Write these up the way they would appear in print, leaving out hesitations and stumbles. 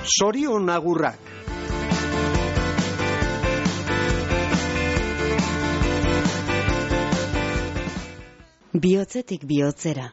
Zorion agurrak. Bihotzetik bihotzera.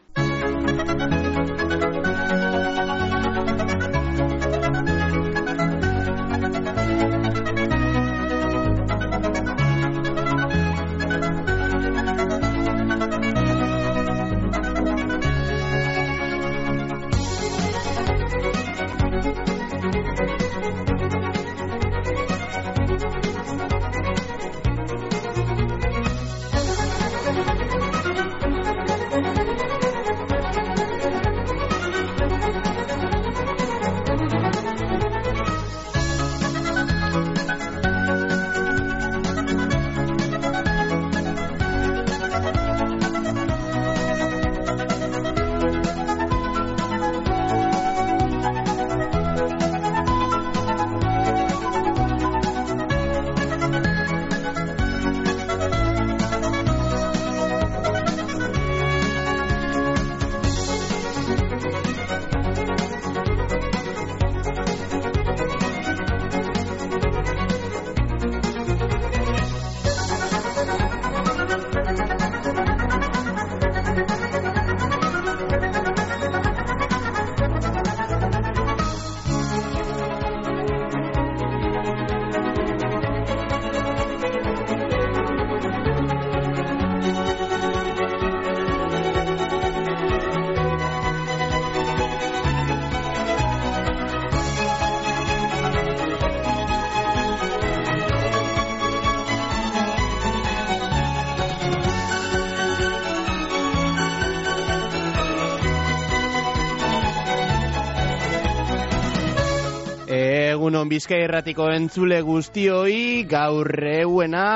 Egunon Bizkaia Irratiko entzule guztioi, gaur euena,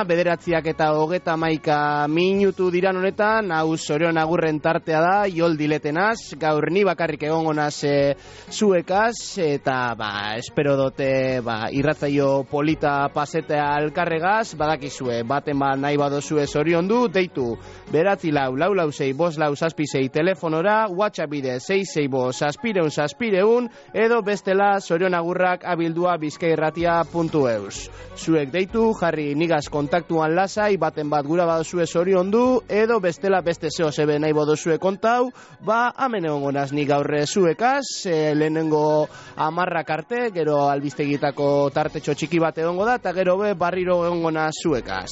9:31 minutu diran honetan, hau Zorion agurren tartea da, jol diletenaz, gaur ni bakarrik egongo naz zuekaz, eta espero dote irratzaio polita pasetea alkarregaz, badakizue, baten nahi badozue zoriondu, deitu 944-446-566 telefonora, WhatsApp bide 665-665, edo bestela Zorion agurrak abildua bizkairratia.eus. Zuek deitu, jarri nigaz kontaktuan lasai, baten bat gura badozue zoriondu, edo bestela beste zeo zebe nahi badozue kontau, hemen egongo naz nik gaurre zuekaz, lehenengo 10 arte, gero albistegitako tartetxo txiki bat egongo da, eta gero barriro egongo naz zuekaz.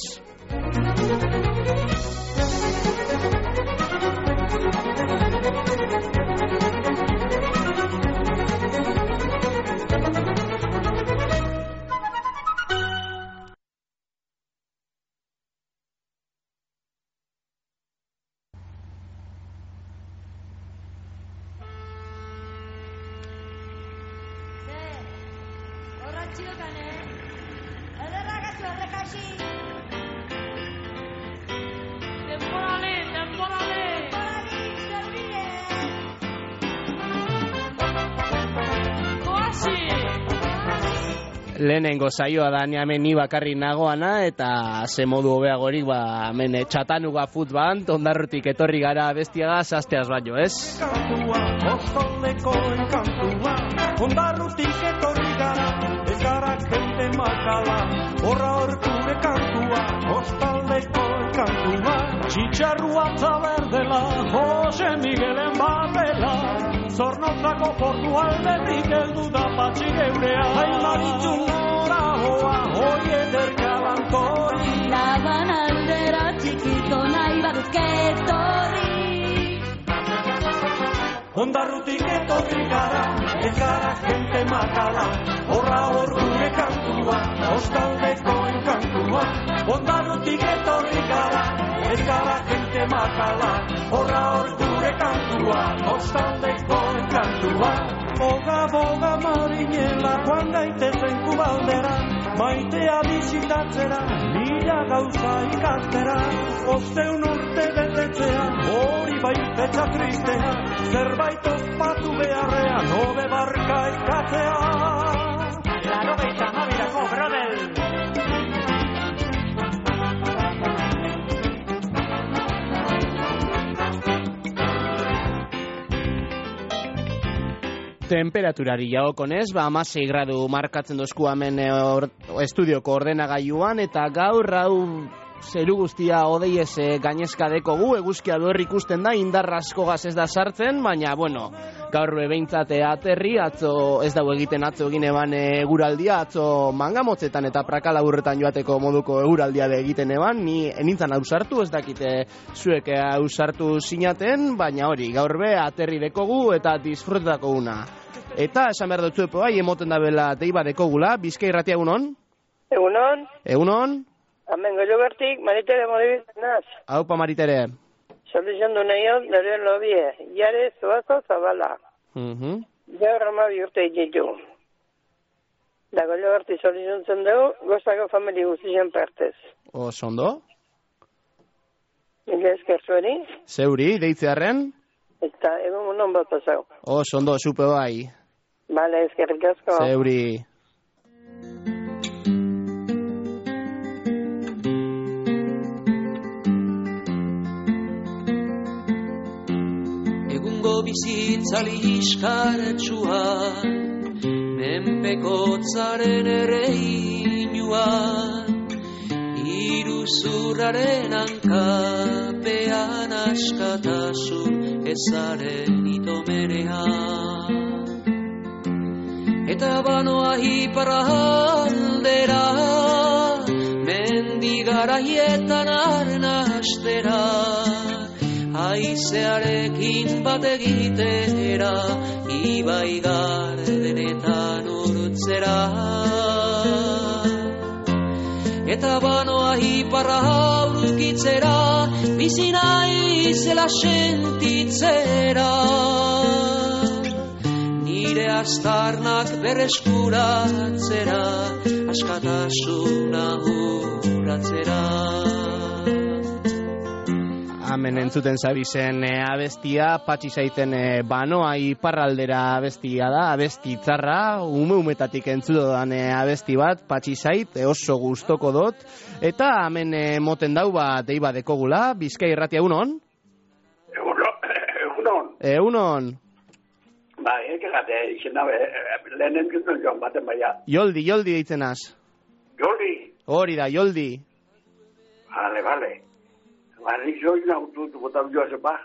Lehenengo saioa da hemen ni bakarrik nagoana, eta ze modu hobeagorik hemen txatanuga futban, Ondarrutik etorri gara bestiagaz, asteaz baino, ez? Ondarrutik etorri gara, ez gara jente makala, horra horkure kantua, kostaldeko kantua. Txitxarrua taberdela, Jose Miguelen babela, Zornotzako portu aldetik heldu da patxi geurea. Aimaritu nora hoa, hoi ederka lantori, Laban aldera txikito nahi baduzke etorri. Ondarrutik etorri gara, ez gara jente makala, horra hor gure kantua, ostaldeko enkantua. Ondarrutik etorri gara, ez gara jente makala, horra hor gure kantua, ostaldeko enkantua. Boga, boga marinela, joan gaitezen kubaldera, maitea bizitatzera, mila gauza ikastera. Osteun urte betetzea, hori bai petxa tristea, zerbait ospatu beharrean, hobe barka ikatzea. 92ko, brother! Temperaturari jagokonez, 16 gradu markatzen dozku hemen estudioko ordenagailuan, eta gaur hau zeru guztia hodeiez gainezka dekogu, eguzkia behar ikusten da, indarra asko gaz ez da sartzen, baina, bueno, gaur behintzat aterri, atzo ez dago egiten atzo egin eban eguraldia, atzo mangamotzetan eta prakala burretan joateko moduko eguraldia egiten eban, ni enintzan ausartu, ez dakite zuek ausartu sinaten, baina hori, gaur be aterri dekogu eta disfrutetako una. Eta esan behar dut zuepo, emoten da bela deiba dekogula, Bizkai Irratia egunon? Egunon? Egunon? Hemen Goiobertik, Maritere Moribiten naz. Haupa Maritere. Soliziondu nahiot, nire lobie, jare zoazo zabala. Gaur 12 urte ditu. Da Goioberti soliziontzen dugu, gozako famili guztien partez. Osondo? Mila esker zueri. Zeuri, deitzearen? Eta egun monon bat pasau. Osondo, supe bai. Bale, eskerrik asko. Zeuri. Bizitzali iskartxuan, menpekotzaren ere inuan, iruzurraren hankapean askatasun ezaren itomerean. Eta banoa iparra aldera, mendigaraietan arnastera, haizearekin bat egitera, ibai gardenetan urtzera. Eta banoa iparra aurkitzera, bizi naizela sentitzera. Nire aztarnak berreskuratzera, askatasuna urratzera. Hemen entzuten zabizen abestia, patxi zaiten banoa iparraldera abestia da, abesti tzarra, umetatik entzudodan abesti bat, patxi zait, oso gustoko dut, eta hemen moten dau deiba dekogula, Bizkai Irratia egunon? Egunon. Egunon. Ba, ekegate, izena, lehenen gizten joan baten baina. Joldi deitzen az. Joldi? Hori da, Joldi. Vale. Nik soina ututu botan joa zepa.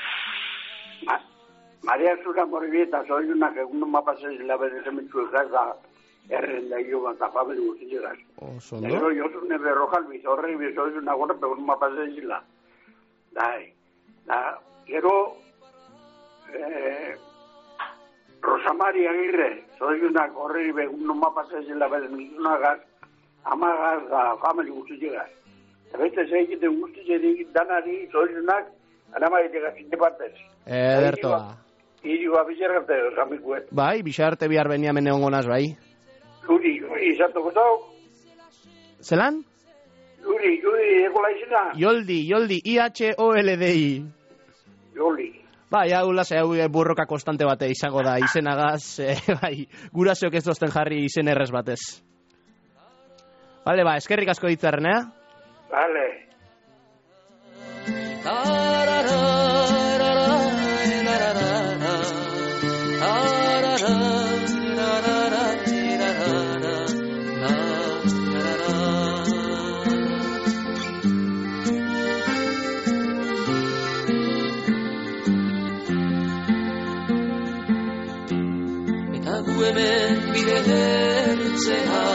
Maria Zura Moribita, soiunak egun mapasez labedezen mitzu egaz da erren da hilo bat afabelu guzti egaz. Osondo? Ero jozune berrojalbiz, horrei soiunak horre pegun mapasez zila. Gero Rosamari Agirre, soiunak horrei pegun mapasez zila bedezen amagaz da famelu guzti egaz. Beste zegiten guztizerik danari, zoizunak, anamaitek azite partez. Edertoa. Irioa bizarrarte, zamikuet. Bai, bizarte bihar beniamen egon gonaz, bai. Juri, izanto gozau? Zelan? Juri, egola izena? Joldi, IHOLDI. Joldi. Bai, hau lasa, hau burroka konstante bate izango da, izenagaz, bai, gurasoek ez dozten jarri izen errez batez. Bale, eskerrik asko ditzarren, Vale. Eta gu hemen bide hertzea,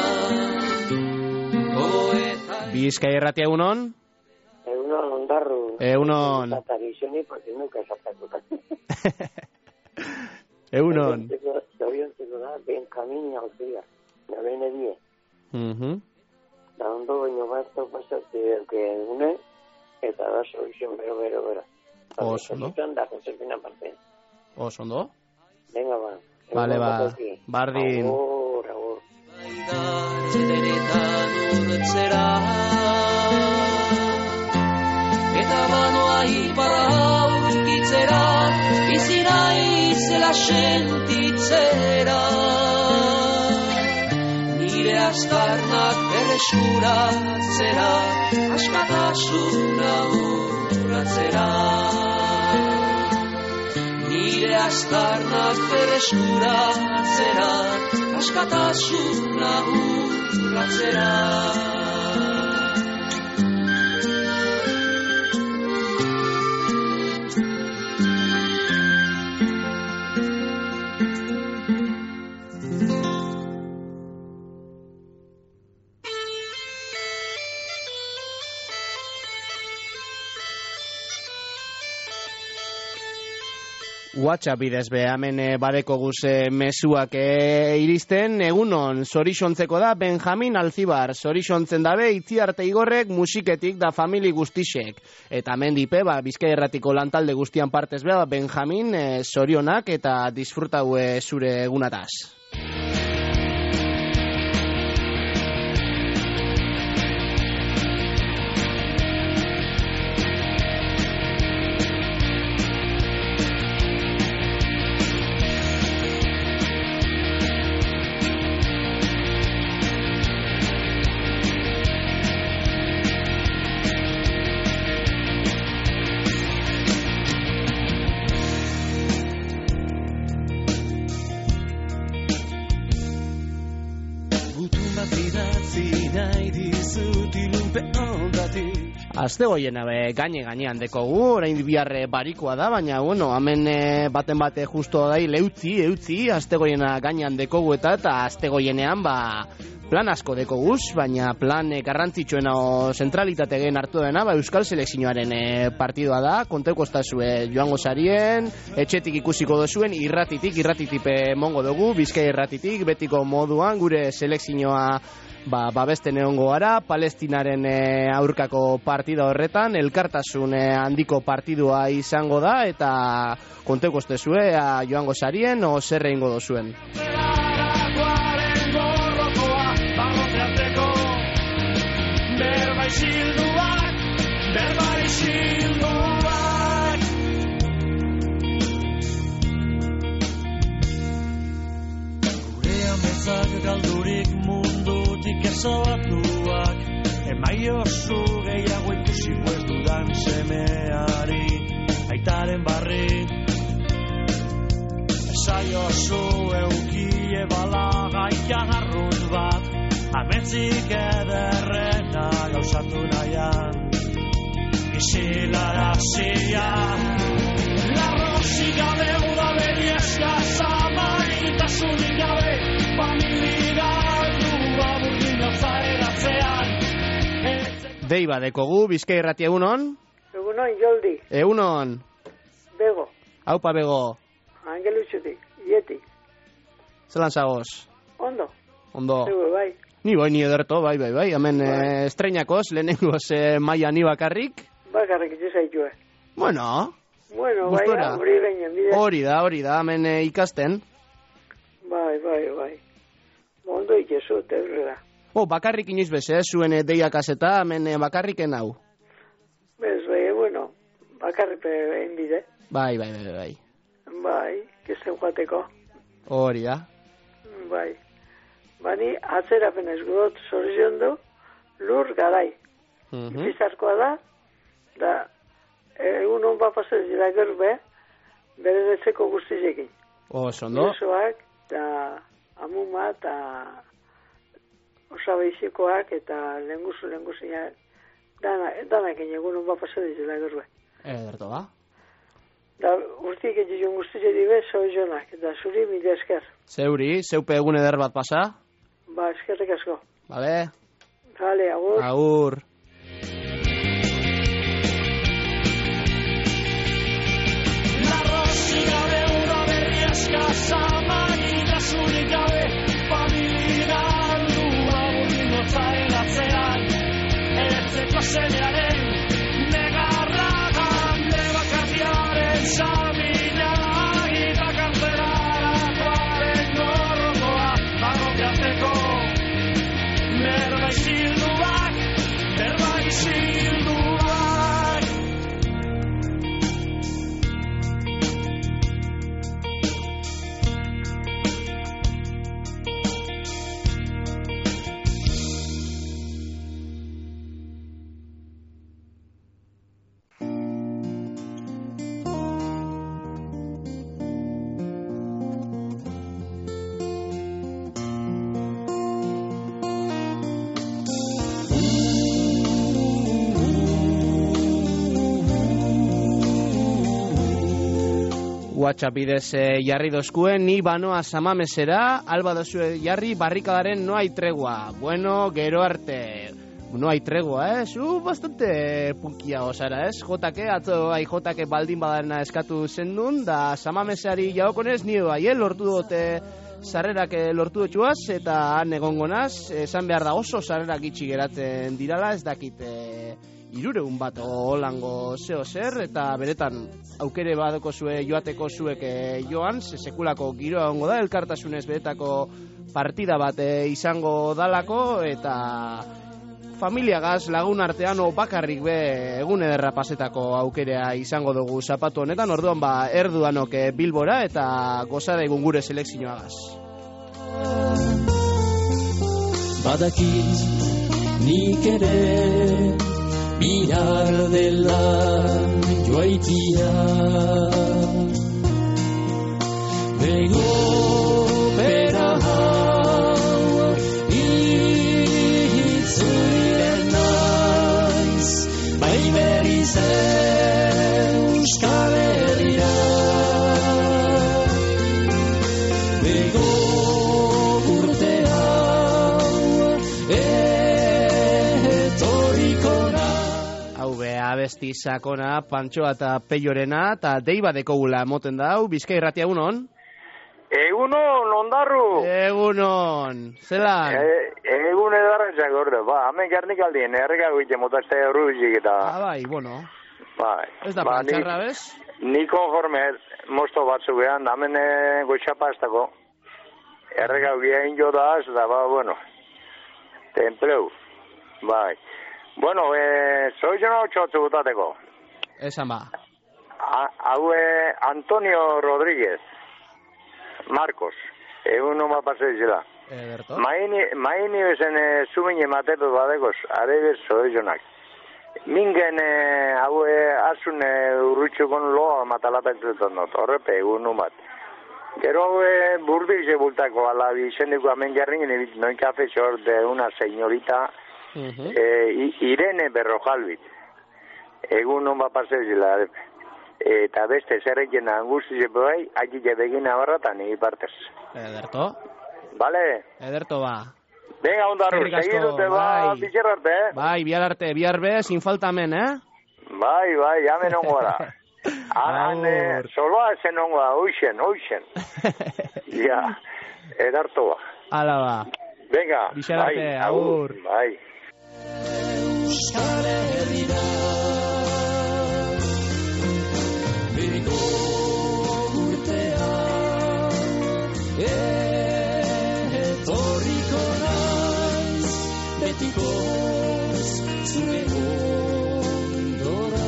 Bizkai Irratia egunon? Egunon, ondarru. Egunon. Zatagizeni, porque nuka zatakuta. Egunon. Zoriontzeko da, ben kamina ozia. Da ben edie. Da ondo baino bat pasate egune, eta da soluzion bero. Osondo. Da konzerpina parte. Osondo. Venga, ba. Vale, bardin. Agur. Denetan urtzera, eta banoa iparra aurkitzera, bizi naizela sentitzera. Nire aztarnak berreskuratzera, askatasuna urratzera. bide astarnak berreskuratzera, askatasuna urratzera. WhatsApp bidez be, hemen badeko guz mezuak iristen, egunon, zorixontzeko da Benjamin Alzibar, zorixontzen dabe Itziarte Igorrek musiketik da famili guztisek. Eta mendipe, Bizkaia Irratiko lantalde guztian partez be, Benjamin, zorionak eta disfrutau zure egunataz. Azte goiena gainean dekogu, orain biharre barikoa da, baina, bueno, hemen baten bate justo dai leutzi, azte goiena gainean dekogu eta azte goienean, plan asko dekoguz, baina plan garrantzitsuena o zentralitate gen hartu dena, Euskal Selekzioaren partidua da, konteko estazue joango zarien, etxetik ikusiko dozuen, irratitik mongo dugu, Bizkaia Irratitik, betiko moduan, gure selekzioa babesten egongo gara, Palestinaren aurkako partida horretan, elkartasun handiko partidua izango da, eta konteko estazue joango zarien, o zerre ingo dozuen. Gure ametzak galdurik mundutik ezabatuak, emaiozu gehiago ikusiko ez dudan semeari, aitaren barri. Esaiozu eukie balagaia garrun bat, ametzik ederrena gauzatu nahian, izilarazia. Larrozik gabe udaberi eskaza, maitasunik gabe, familia aldua burdinotza eratzean. Dei badekogu, Bizkaia Irratia egunon? Egunon, Joldi. Egunon? Bego. Aupa Bego. Angelutxutik, Ieti. Zelan zagoz? Ondo. Zego, bai. Ni ederto, bai. Hemen estreinakoz, lehenengoz maia ni bakarrik. Bakarrik itxezaitue. Bueno, bai, hori gainen bide. Hori da, hemen ikasten. Bai. Ondo itxezu, teurrera. Bakarrik inoiz bez, zuen deiak azeta, hemen bakarriken hau. Bez, bueno, bakarrik egin bide. Bai. Bai, kizte guateko. Hori da. Bai. Bani, atzerapen ez gudot zorizion du, lur garai. Bizarkoa da egun hon bapasez dira gerbe, bere detzeko guztizekin. Zondo? Besoak, eta amuma, eta osabeizekoak, eta lenguzinak, danakin egun hon bapasez dira gerbe. Ederto ba? Da urtik egin guztize dibe, zoizonak, eta zuri mila esker. Zeuri, zeupe egun eder bat pasa? Eskerrik asko. Bale? Vale, agur. Agur. WhatsApp bidez jarri dozkuen, ni banoa Samamesera, alba dozue jarri barrikadaren no hay tregua. Bueno, gero arte. No hay tregua, zu bastante punkia osara, Jotake, atzo jotake baldin badarena eskatu zendun, da Samamesari jaokonez, nire bai, lortu dute sarrerak lortu dutxuaz, eta han egongonaz, esan behar da oso sarrerak itxi geratzen dirala, ez dakit 300 bat holango zeo zer, eta beretan aukere badoko zue joateko zuek joan, sekulako giroa ongo da, elkartasunez beretako partida bat izango dalako, eta familiagaz lagun artean bakarrik be egun ederra pasetako aukerea izango dugu zapatu honetan, orduan erduanok Bilbora eta gozada egun gure selekzioagaz. Badakit nik ere bihar dela joaitia bego bera hau itzulen naiz bai berriz Euskal Herria bego urte hau etorriko na. Hau be abesti sakona Pantxoa eta Peiorena eta deiba dekogula moten da hau Bizkai Irratia egunon. Egunon, ondarru. Egunon, zelan? Egun edarrentzak orde, hemen garnik aldien, errekago ite motazte horruzik eta... Bai, bueno. Bai. Ez da pantxarra, bez? Ni konforme mosto batzu behan, hemen goitxapa ez dako. Errekago egin jo da, eta bueno, templeu, bai. Bueno, zoizena txotzu gutateko. Esan ba. Hau Antonio Rodríguez. Marcos, egun noma paseizela. Ederto. Maini bezen zumine matetu badekos, arebez zoizonak. Mingen hau asun urrutxukon loa matalapetuetan dut, horrepe egun nomat. Gero hau burdik zebultako alabi izendiko amen jarringen ebit, noin kafe xor de una señorita Irene Berrojalbit. Egun noma paseizela, arepe. Eta beste zerrekin angustize bai, aki jebegin abarratan egi partez. Ederto. Bale? Ederto ba. Venga, ondarru, segidute ba, bitxer arte, Bai, bihar arte, bihar be, sin falta men, Bai, jamen ongo da. Han, soloa zen ongo da, oixen. Ja, edarto ba. Ala ba. Venga, bitxer arte, bai, agur. Bai. Euskal Herria bego urtea etorriko naiz betikoz zure ondora.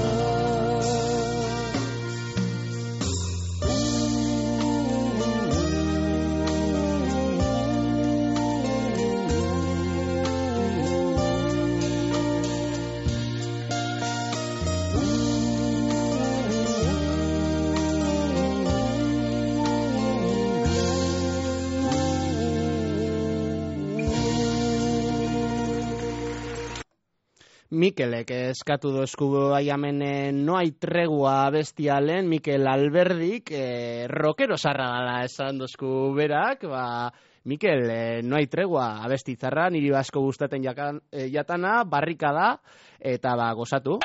Mikelek eskatu dozku aiamen no hay tregua bestialen, Mikel Alberdik, rockero zarra dala esan dozku berak, Mikel, no hay tregua abestitzarra, niri asko gustaten jatana, barrikada, eta gozatu.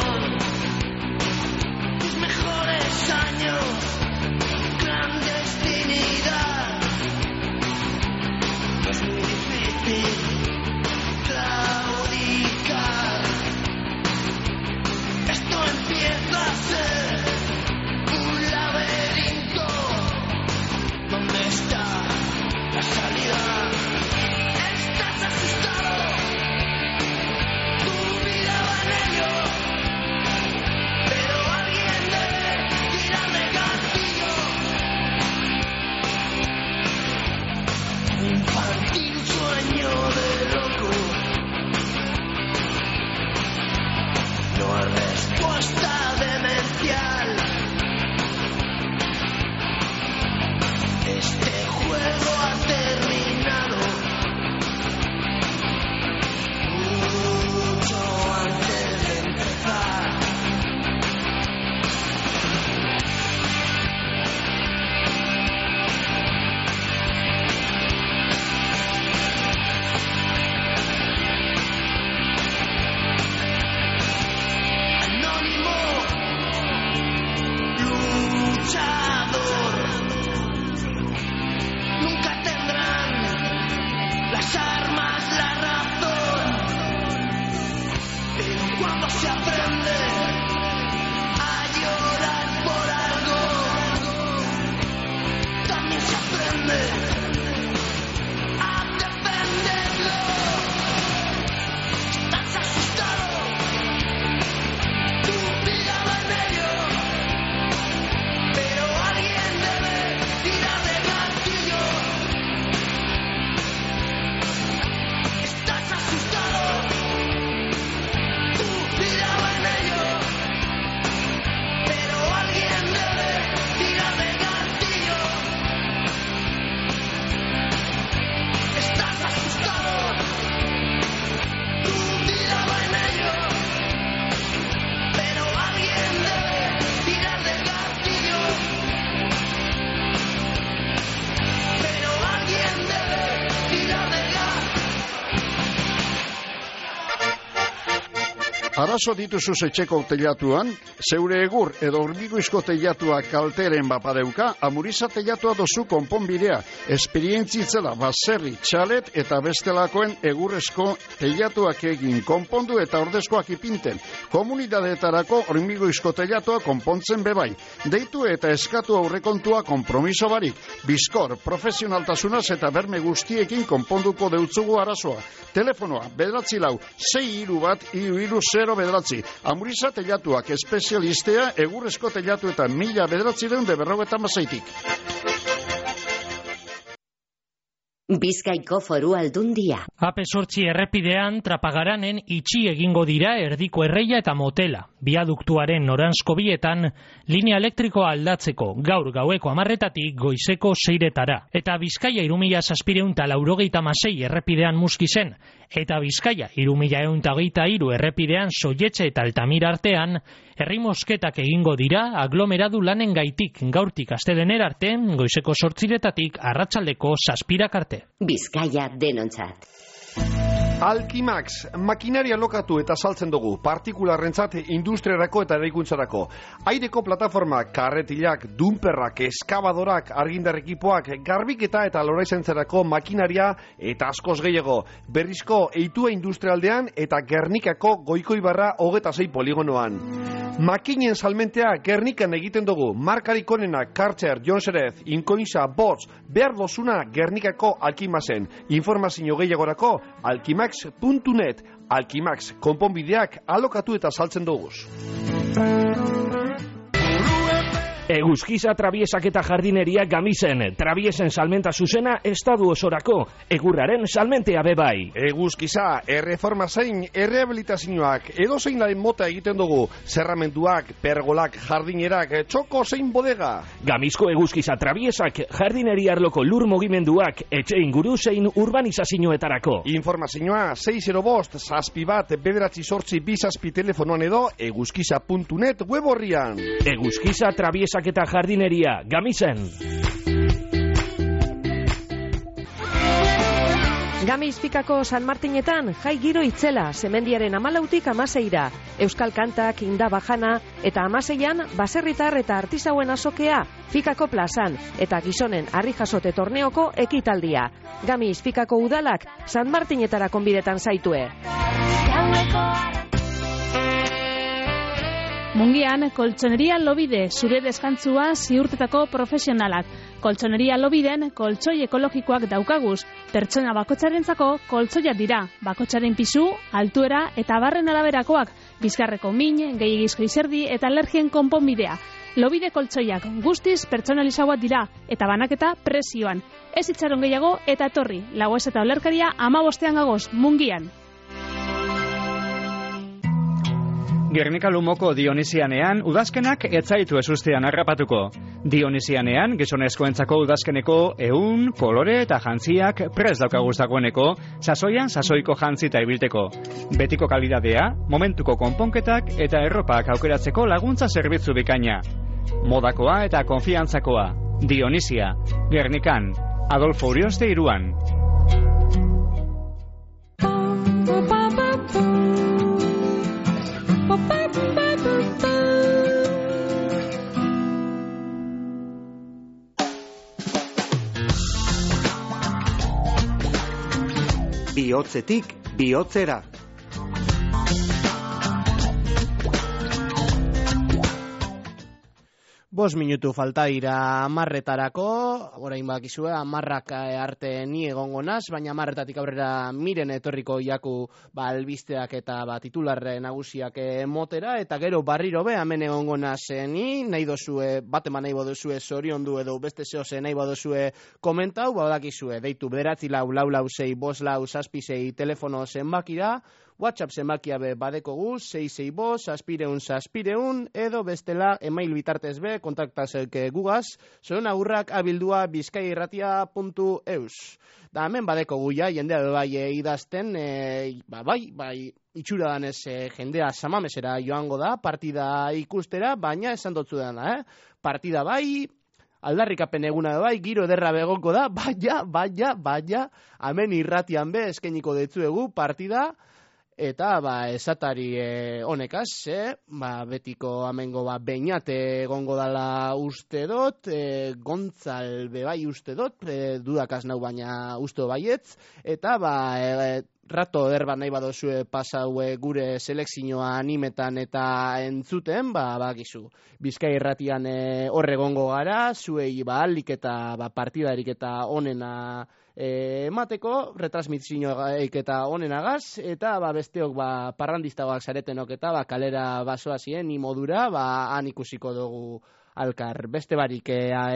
Tus mejores años clandestinos. se aprende a llorar por algo, también se aprende a defenderlo. Estás asustado, tu vida va en ello, pero alguien debe tirar del gatillo. Estás asustado, tu vida va en ello, pero alguien debe tirar del gatillo. Estás asustado, tu vida va en ello, pero alguien debe tirar del gatillo. Pero alguien debe tirar del gatillo. Arazo dituzu etxeko teilatuan, zeure egur edo hormigoizko teilatua kalteren bapadeuka, Amuriza teilatua dozu konponbidea, esperientzitzela baserri, txalet eta bestelakoen egurrezko teilatuak egin konpondu eta ordezkoak ipinten. Komunidadeetarako hormigoizko teilatua konpontzen bebai. Deitu eta eskatu aurrekontua konpromiso barik. Bizkor, profesionaltasunaz eta berme guztiekin konponduko deutzugu arazoa. Telefonoa, 941-631-0 Amuriza teilatuak espezialistea egurrezko teilatu eta 1956-tik. Bizkaiko Foru Aldundia. AP8 errepidean Trapagaranen itxi egingo dira erdiko erreia eta motela. Biaduktuaren noranzkobietan linea elektrikoa aldatzeko gaur gaueko 10:00 goizeko 6:00 eta Bizkaia 3786 errepidean Muskizen eta Bizkaia 3123 errepidean Soietxe eta Altamira artean herri mosketak egingo dira aglomeradu lanen gaitik gaurtik astelehenera arte goizeko 8:00 arratsaldeko 7:00 arte. Bizkaia denontzat. Alkimax, makinaria lokatu eta saltzen dugu, partikularrentzat industriarako eta eraikuntzarako. Aireko plataformak, karretilak, dumperrak, eskabadorak, argindar ekipoak, garbiketa eta loraizentzarako makinaria eta askoz gehiago. Berrizko eitua industrialdean eta Gernikako Goikoibarra 26 poligonoan. Makinen salmentea Gernikan egiten dugu, markarik onenak Kartzer, Jonserez, Inkoinza, Bots, behar dozuna Gernikako Alkimaxen. Informazio gehiagorako alkimax.net. Alkimax, konponbideak alokatu eta saltzen duguz. Eguzkiza Trabiesak eta Jardineria Gamisen, Trabiesen salmenta zuzena estadu osorako, egurraren salmentea bebai. Eguzkiza, erreforma zein, errehabilitazioak, edo zein laren mota egiten dugu, zerramenduak, pergolak, jardinerak, txoko zein bodega. Gamizko Eguzkiza Trabiesak, Jardineria arloko lur mugimenduak, etxe inguru zein urbanizazioetarako. Informazioa 605 61 9 2 telefonoan edo eguzkiza.net web horrian. Eguzkiza Trabiesak eta Jardineria Gamisen. Gamizpikako San Martinetan jai giro itzela, semendiaren 14tik 16ra, euskal kantak, inda bajana eta 16an baserritar eta artisauen azokea, Fikako plazan eta gizonen harri jasote torneoko ekitaldia. Gamizpikako udalak San Martinetara konbidetan zaitue. Mungian, Koltsoneria Lobide, zure deskantzua ziurtetako profesionalak. Koltsoneria Lobiden, koltsoi ekologikoak daukaguz. Pertsona bakotxarentzako koltsoiak dira. Bakotxaren pisu, altuera eta barren araberakoak. Bizkarreko min, gehiagizko izerdi eta alergien konponbidea. Lobide koltsoiak guztiz pertsonalizagoak dira eta banaketa presioan. Ez itxaron gehiago eta etorri. Lagoez eta olerkaria 15 gagoz, Mungian. Gernika Lumoko Dionisianean udazkenak etzaitu ezustean harrapatuko. Dionisianean gizonezkoentzako udazkeneko ehun, kolore eta jantziak prest daukaguz dagoeneko, sasoian sasoiko jantzita ibilteko. Betiko kalidadea, momentuko konponketak eta erropak aukeratzeko laguntza zerbitzu bikaina. Modakoa eta konfiantzakoa. Dionisia, Gernikan, Adolfo Urioste 3an. Bihotzetik bihotzera. 5 minutu falta dira 10:00-etarako, orain bakizue 10:00 arte ni egongo naz, baina 10:00-etatik aurrera miren etorriko jaku albisteak eta titular nagusiak motera, eta gero barriro be hemen egongo naz ni, nahi dozue, bateman nahi bodozue zoriondu edo beste zehoze nahi bodozue komentau, badakizue, deitu 9446656 telefono zenbakira, WhatsApp zenbakia be badekogu 665-600-600 edo bestela email bitartez be kontaktazek gugaz soronaurrak@bizkaiirratia.eus. Da hemen badekogu ja jendea bai idazten bai itxura danez jendea samamesera joango da partida ikustera, baina esan dotzu dena, partida bai aldarrikapen eguna bai, giro ederra begoko da, baina hemen irratian be eskainiko detzuegu partida. Eta esatari honekaz, betiko amengo beñate egongo dala uste dut, Gontzal bebai uste dut, dudakaz nau baina uste baietz, eta rato erbat nahi badozue pasau gure selekzioa animetan eta entzuten, bakizu. Bizkai irratian horre egongo gara, zuei alik eta partidarik eta onena emateko, retransmitzioak eta onenagaz, eta besteok parrandistagoak zaretenok eta kalera basoazien ni modura, han ikusiko dugu alkar. Beste barik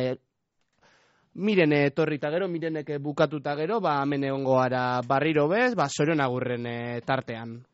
miren etorrita gero, mirenek bukatuta gero, hemen egongo gara barriro bez, Sorionagurren tartean.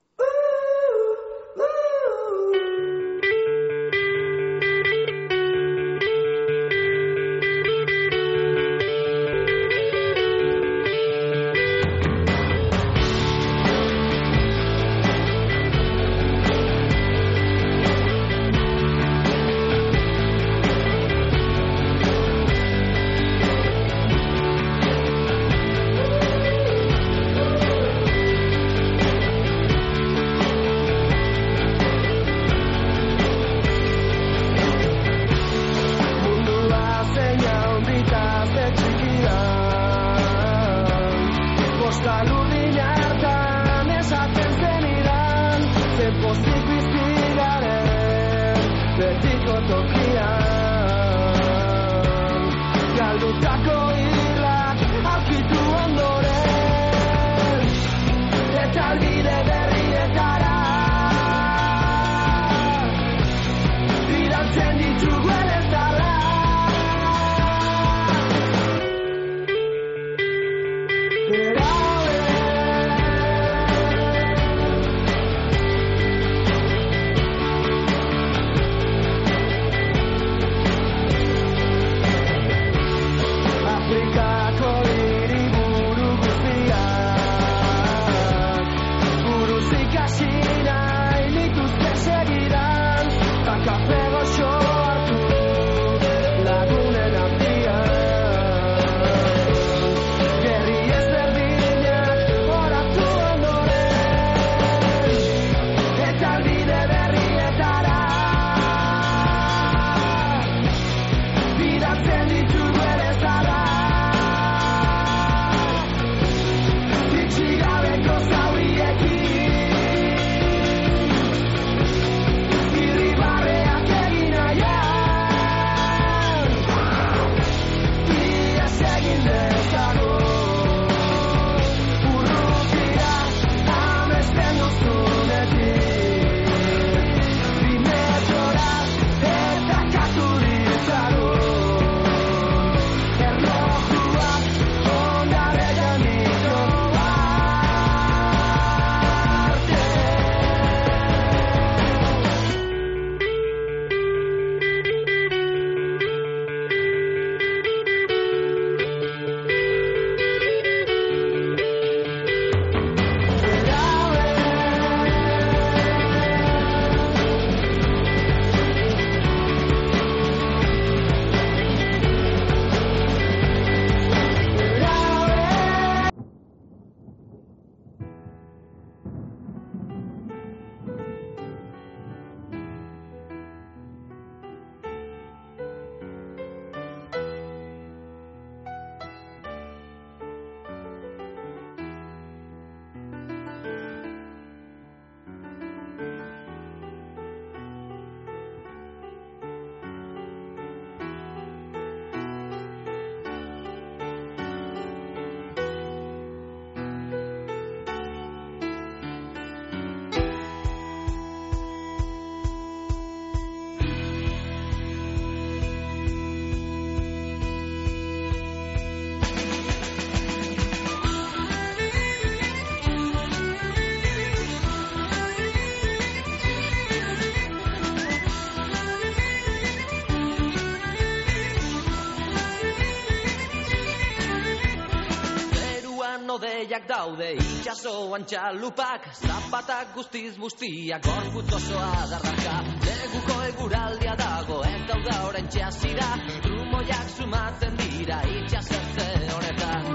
Trumoiak daude itxasoan txalupak, zapatak guztiz bustiak, gorputz osoa darraka. Neguko eguraldia dago, ez dauda orain txasira, trumoiak sumatzen dira itxasertze honetan.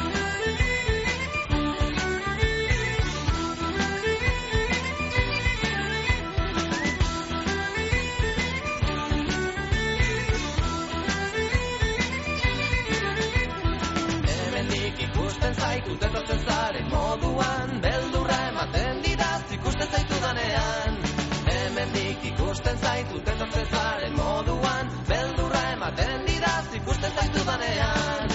Ikusten zaitut etortzen zaren moduan, beldurra ematen didaz ikusten zaitu danean. Hemendik ikusten zaitut etortzen zaren moduan, beldurra ematen didaz ikusten zaitu danean.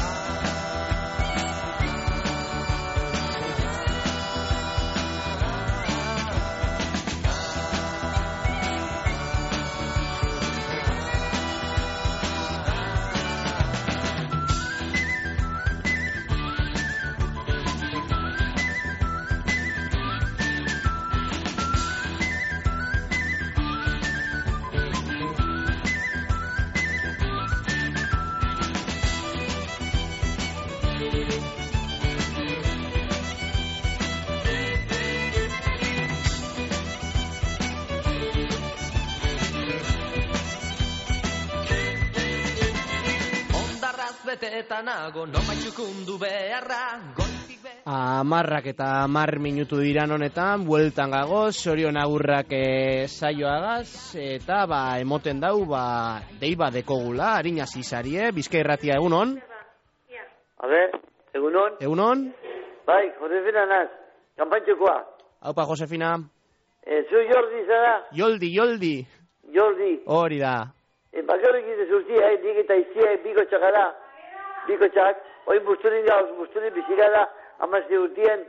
Eta nago, nomait txukundu beharra, goitik beharra. 10 minutu diran honetan, bueltan gagoz, Sorion Agurrak saioagaz, eta emoten dau, deiba dekogula, harina zizarie, Bizkai Irratia egunon? A ver, egunon? Egunon? Bai, Josefina naz, kanpantxokoa. Haupa, Josefina. Zu Jordi zara? Joldi. Hori da. Bakarrik izurtia, nik eta izia, biko txakara. Bikotxak, oin busturin bizigada, amazte urtien,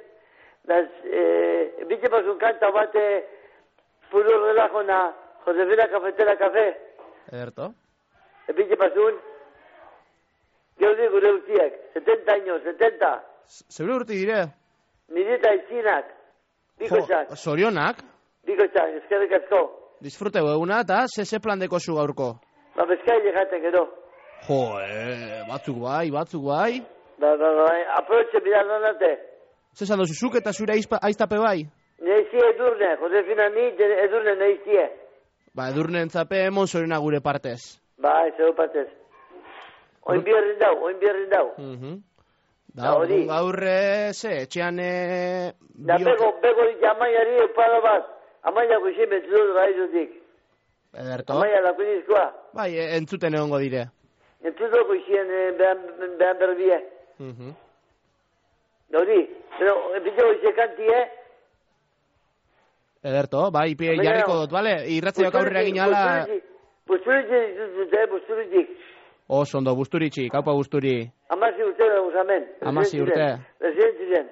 bitxe pasun kanta bat, puro relajona, Josefina Cafetera Café. Ederto. Bitxe pasun, geudi gure urtiek, 70 años, 70. Zeure urti dire? Nirita itzinak, bikotxak. Sorionak? Bikotxak, eskerrik asko. Disfruteu eguna eta ze plan deko zu gaurko? Bezkai legaten gero. Batzuk bai. Aproveche mirar donate. Zesan dozu, zuk eta zure aiztape bai? Neizie edurne, Josefina ni edurne neizie. Edurne entzape emon Soriona gure partez. Zeu partez. Oin bierrin dau. Gaurre, etxean... Bego amaiari eupado bat. Amaia guxi metzudu gaizutik. Ederto. Amaia lakunizkoa. Entzuten egongo dire. Entzuten guxien behan berbie. Hori, pero epite guxie kantie. Ederto, jarriko dut, bale? Irratzeak aurrera ginala... Busturitik. Ondo, busturitxik, haupa busturi. 16 urte da guzamen. 16 urte. Residentzien.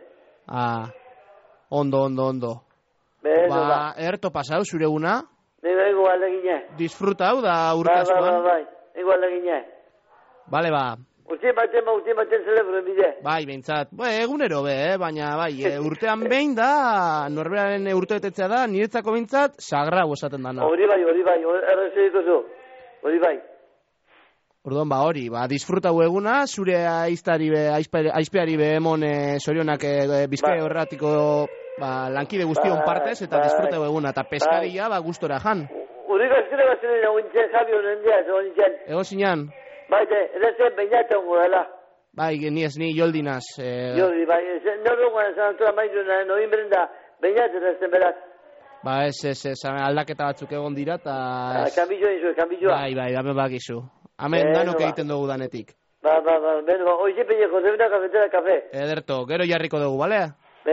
Ondo. Ederto pasau, zure guna? Ego alegine. Disfrutau da urkaskoan. Ego alegine. Bale, Urtien baten zelebro bide. Behintzat. Egunero baina urtean behin da, norberaren urteetetzea da, niretzako behintzat, sagrau esaten dana. Hori bai, errezediko zu. Hori bai. Orduan hori, disfrutau eguna, zure aizpeari emon Sorionak Bizkai Irratiko lankide guztion partez, eta disfrutau eguna, eta peskaria gustora jan. Urriko eskire batzen egun Javi honen dia, egon nintzen. Ego zinan? Edazen bainate hongo dela. Ni Joldinaz. Joldi, norroguan esan antora maizuna, noinbren da, bainate edazen beraz. Ez, aldaketa batzuk egon dira, eta... Kambizioa. Dame bakizu. Hemen danok egiten dugu danetik. Oize peñeko, Josefina Cafetera Café. Ederto, gero jarriko dugu, bale?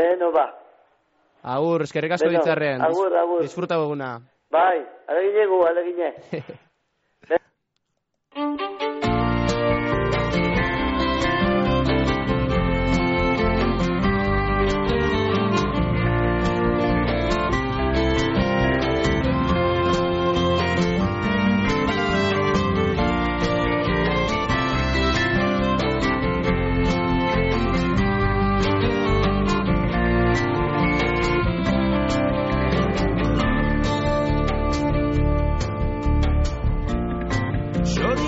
Agur, eskerrik asko ditzarren. Agur. Disfruta eguna. Alegine.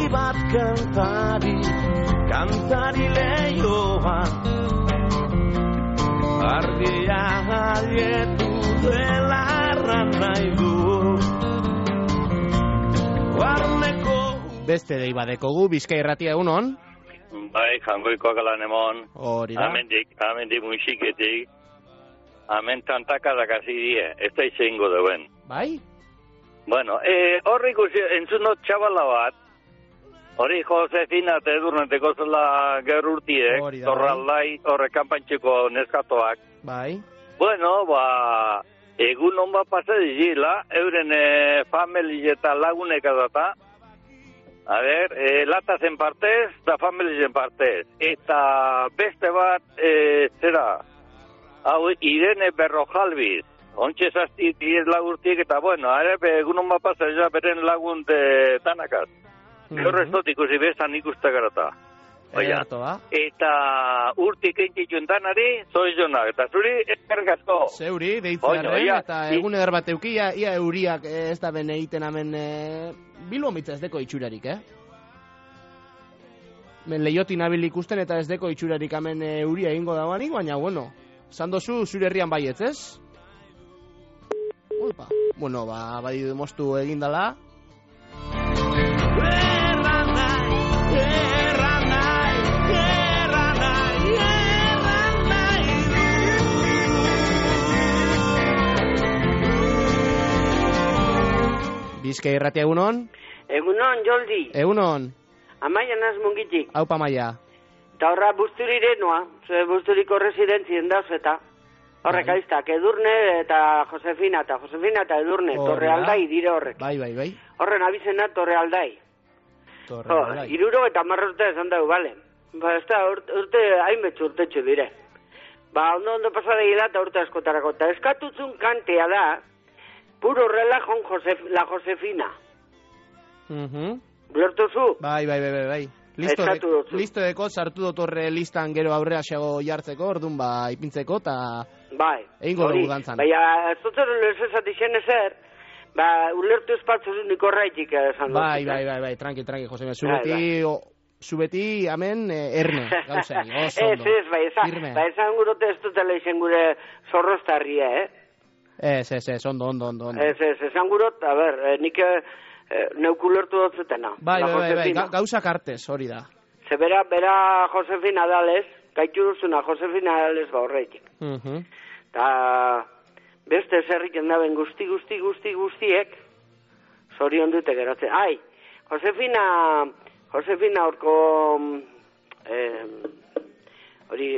Kantari lehioa argia jalietu dela erran nahi du. Barneko Beste dei badekogu, Bizkai Irratia egunon. Bai, jangoikoak alan emon. Hori da. Amendik musiketik. Amen tantakadak hasi die, ez da izango duen. Bai? Bueno, horri ikusi, entzun dut txabala bat. Hori Josefina eta Edurneteko zela gaur urtiek, Torraldai, horre kanpantxeko neskatoak. Bai. Bueno, egun hon bat pasa dizila, euren family eta lagunek adata. A ver, latazen partez, eta familien partez. Eta beste bat, zera, hau Irene Berrojalbiz, ontsa zazti 10 lagurtiek, eta bueno, egun hon bat pasa beren lagun de tanakaz. Gaur ez dut ikusi bezan ikuste garata. Eta urtik egituen danari, zoizonak, eta zuri eskergasko. Zeuri, deitzearen, eta egun eder bat euki, ia euriak ez da ben egiten hemen bilomitza ez deko itxurarik, Men lehiotin abil ikusten eta ez deko itxurarik hemen euria egingo dagoanik, baina, bueno, zandozu zure herrian baietz, ez? Bueno, bai demostu egindala. Bizkai Irratia egunon? Egunon, Joldi. Egunon. Amaia naz mungitik. Aupa Amaia. Eta horra busturire noa, busturiko residentzien dauz eta horrek aiztak, Edurne eta Josefina eta Edurne, Torrealdai dire horrek. Bai. Horren abizena Torrealdai. Iruro eta marrorte esan dugu, bale. Ez da, urte hainbetxu urtetxu dire. Ondo pasadegila eta urte askotarako. Eta eskatutzun kantea da, puro relajon la Josefina. Blertu zu? Bai. Listo deko, sartu dut horre listan gero aurrea xago jartzeko, orduan ipintzeko, eta egingo dugu dantzan. Baina, ez dut esatixen ezer, ulertu espatzu nik horraitik esan dut. Bai, tranqui, Jose, zubeti, amen, erne, gauzai, oso ondo. Ez, esan gurote ez dutela izan gure zorroztarria, Ez, ondo. Ez, esan gurot, a ber, nik neukulertu dut zutena. Bai, gauzak artez, hori da. Ze bera Josefina dalez, gaitu duzuna Josefina dalez horreitik. Eta beste zerriken daben guztiek, zorion dute geratzen. Josefina orko, hori,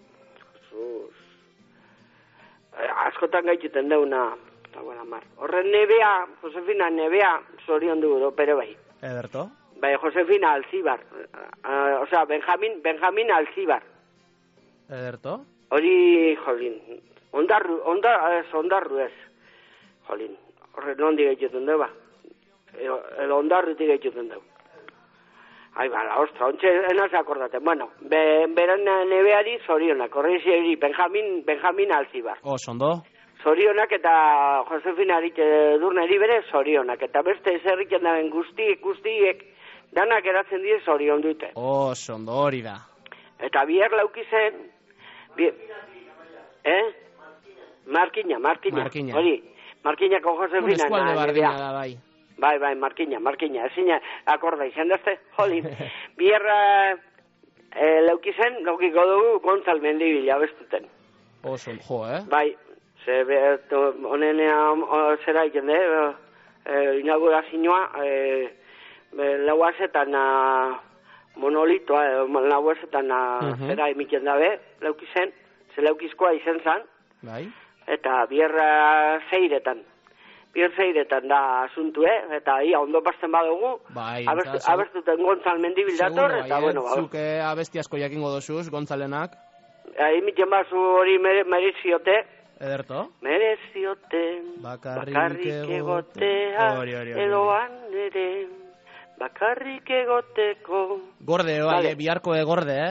askotan gaituten deuna, horren nebea, Josefina nebea, zorion dugu, pero bai. Ederto? Bai, Josefina Alzibar, osea, Benjamin Alzibar. Ederto? Hori, jolin, ondarru ez, jolin, horren ondi gaituten dugu, edo ondarrutik gaituten dugu. Ostra, ontsa enaz akordaten. Bueno, beren nebeari zorionak, horrezi Benjamin Alzibar. Ondo. Zorionak eta Josefina Edurneri bere zorionak. Eta beste zerriken daben guztiek danak eratzen die zorion dute. Ondo, hori da. Eta bier lauki zen... Markina. Hori, Markinako Josefina. Eskualde bardina da, bai. Bai, Markina. Ezina, akorda izan dazte, jolin. Bierra leukizen, gaukiko dugu Gontzal Mendibila bestuten. Bai, honenea zera iken inaugurazioa, lauazetan monolitoa, lauazetan zera emiken dabe, leukizen, ze leukizkoa izen zan, eta bierra zeiretan da asuntu, eta ia ondo pasten badugu, abestuten Gontzal Mendibil dator, eta bueno, zuke abesti asko jakingo dozuz, Gontzalenak. Imiten bazu hori mereziote. Ederto? Merezioten, bakarrik egotea, edoan ere, bakarrik egoteko. Gorde, biharko egorde,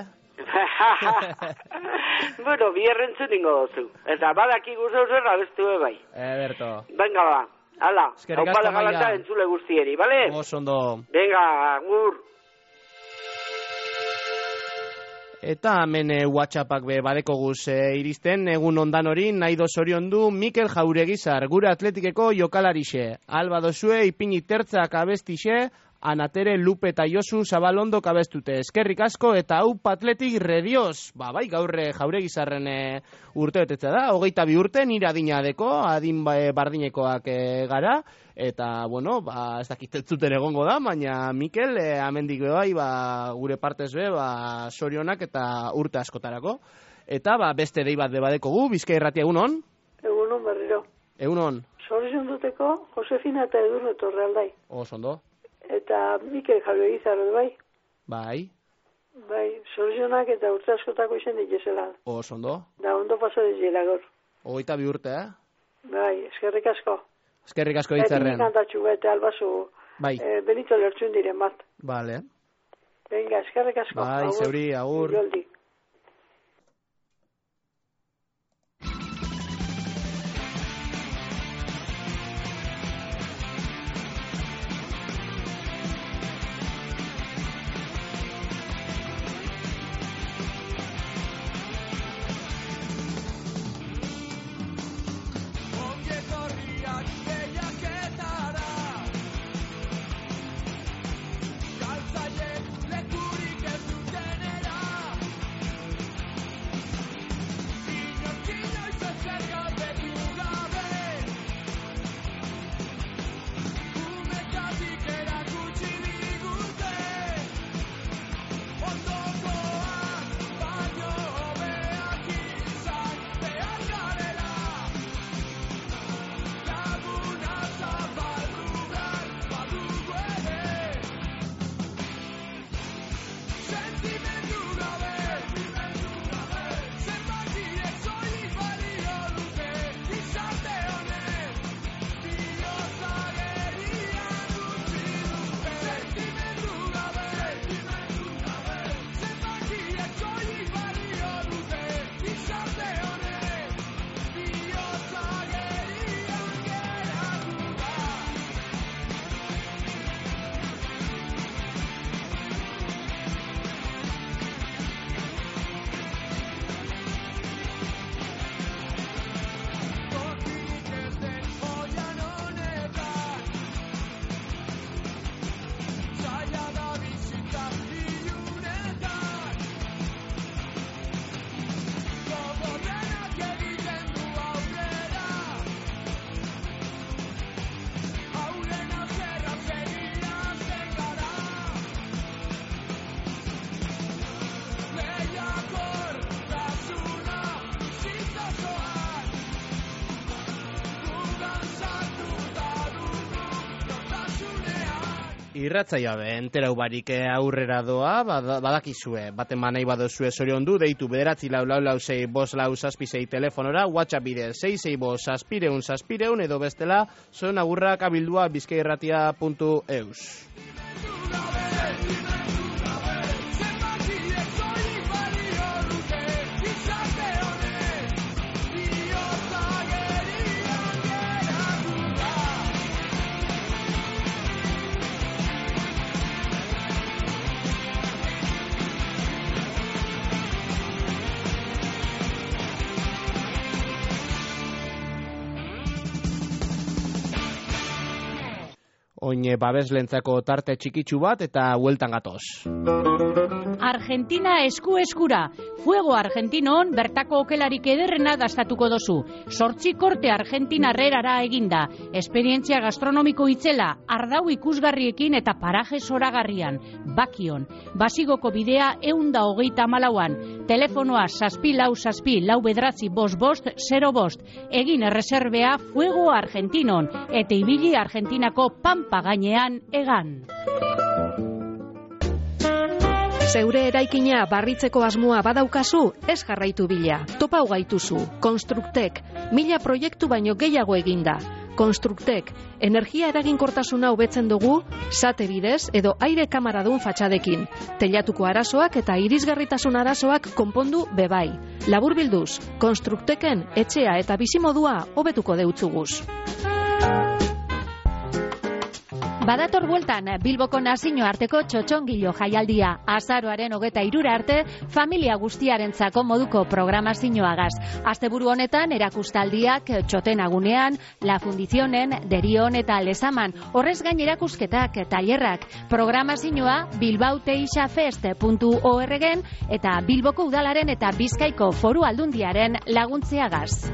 Bueno, biherrentzun ingo dozu. Eta badaki guzauzer abestu bai. Ederto. Venga, ba. Hala, haupala galanta entzule guztieri, bale? Oso ondo. Venga, agur. Eta hemen WhatsAppak badekoguz iristen, egun ondan hori, nahi dozorion du Mikel Jauregizar, gure atletikeko jokalarixe. Alba dozue, ipini tertzak abestixe, Anatere, Lupe eta Josu Zabalondo kabestute. Eskerrik asko eta hau patletik redioz. Bai, gaur Jauregizarren urte betetza da, 22 urte, nire adinadeko, adin bardinekoak gara. Eta, bueno, ez dakitetzuten egongo da, baina Mikel, amendik bai, gure partez sorionak eta urte askotarako. Eta, beste dei bat debadeko gu, Bizkai Irratia, egunon? Egunon berriro. Egunon. Sorion duteko, Josefina eta Edurne Torrealdai. Osondo. Eta Mikel Jauregizar bai? Bai. Bai, sorionak eta urte askotako izen dituzela. Osondo. Da ondo paso dizela gaur. 22 urte, Bai, eskerrik asko. Eskerrik asko ditzarren. Eta kantatxu bete albazu Benito lertzun diren bat. Vale. Venga, eskerrik asko. Bai, zeuri, agur. Joldi. Irratzaioa enterau barik aurrera doa, badakizue, baten nahi badozue zorion du, deitu 9446656 telefonora, WhatsApp bidez 665 edo bestela, zon agurrak abildua bizkairratia.eus. Oin babeslentzako tarte txikitsu bat eta hueltan gatoz. Argentina esku-eskura. Fuego Argentinon bertako okelarik ederrena dastatuko dozu. 8 korte argentinarrerara eginda. Esperientzia gastronomiko itzela, ardau ikusgarriekin eta paraje zoragarrian. Bakion. Basigoko bidea 134an. Telefonoa 644-4 Egin erreserbea Fuego Argentinon. Eta ibili Argentinako pampa gainean egan. Zeure eraikina barritzeko asmoa badaukazu, ez jarraitu bila. Topa gaituzu. Konstruktek, 1000 proiektu baino gehiago eginda. Konstruktek, energia eraginkortasuna hobetzen dugu, sate bidez edo aire kamaradun fatxadekin. Teilatuko arazoak eta irisgarritasun arazoak konpondu bebai. Laburbilduz, Konstrukteken etxea eta bizimodua hobetuko deutzuguz. Badator bueltan Bilboko nazio arteko txotxongilo jaialdia. Azaroaren 23 arte familia guztiarentzako moduko programazioagaz. Asteburu honetan erakustaldiak Txotenagunean, La Fundizionen, Derion eta Lezaman. Horrez gain erakusketak, tailerrak. Programazioa bilbauteixafest.org-en eta Bilboko Udalaren eta Bizkaiko Foru Aldundiaren laguntzeagaz.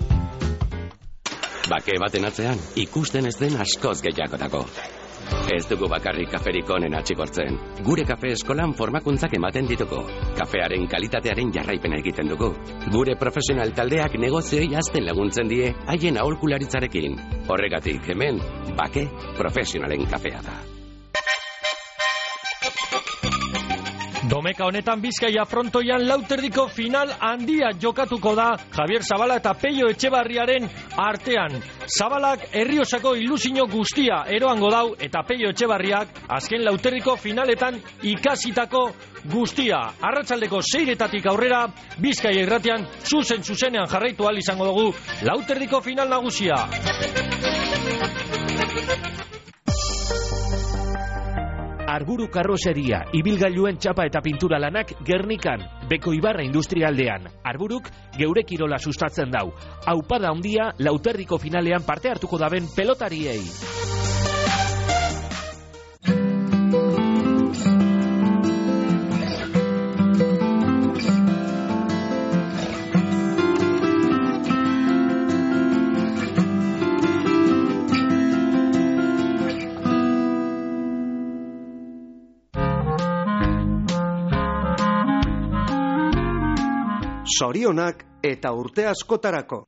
Bake baten atzean, ikusten ez den askoz gehiagotako. Ez dugu bakarrik kaferik onen atxikortzen. Gure kafe eskolan formakuntzak ematen dituko. Kafearen kalitatearen jarraipena egiten dugu. Gure profesional taldeak negozioi hazten laguntzen die, haien aholkularitzarekin. Horregatik, hemen, bake profesionalen kafea da. Domeka honetan Bizkaia frontoian lauterdiko final handia jokatuko da Javier Zabala eta Peio Etxebarriaren artean. Zabalak Erriosako ilusio guztia eroango dau eta Peio Etxebarriak azken lauterdiko finaletan ikasitako guztia. Arratsaldeko 6:00 aurrera Bizkaia irratian zuzenean jarraitu ahal izango dugu lauterdiko final nagusia. Arburu karroseria, ibilgailuen txapa eta pintura lanak Gernikan, Beko Ibarra industrialdean. Arburuk geure kirola sustatzen dau. Aupada handia lauterdiko finalean parte hartuko daben pelotariei. Zorionak eta urte askotarako.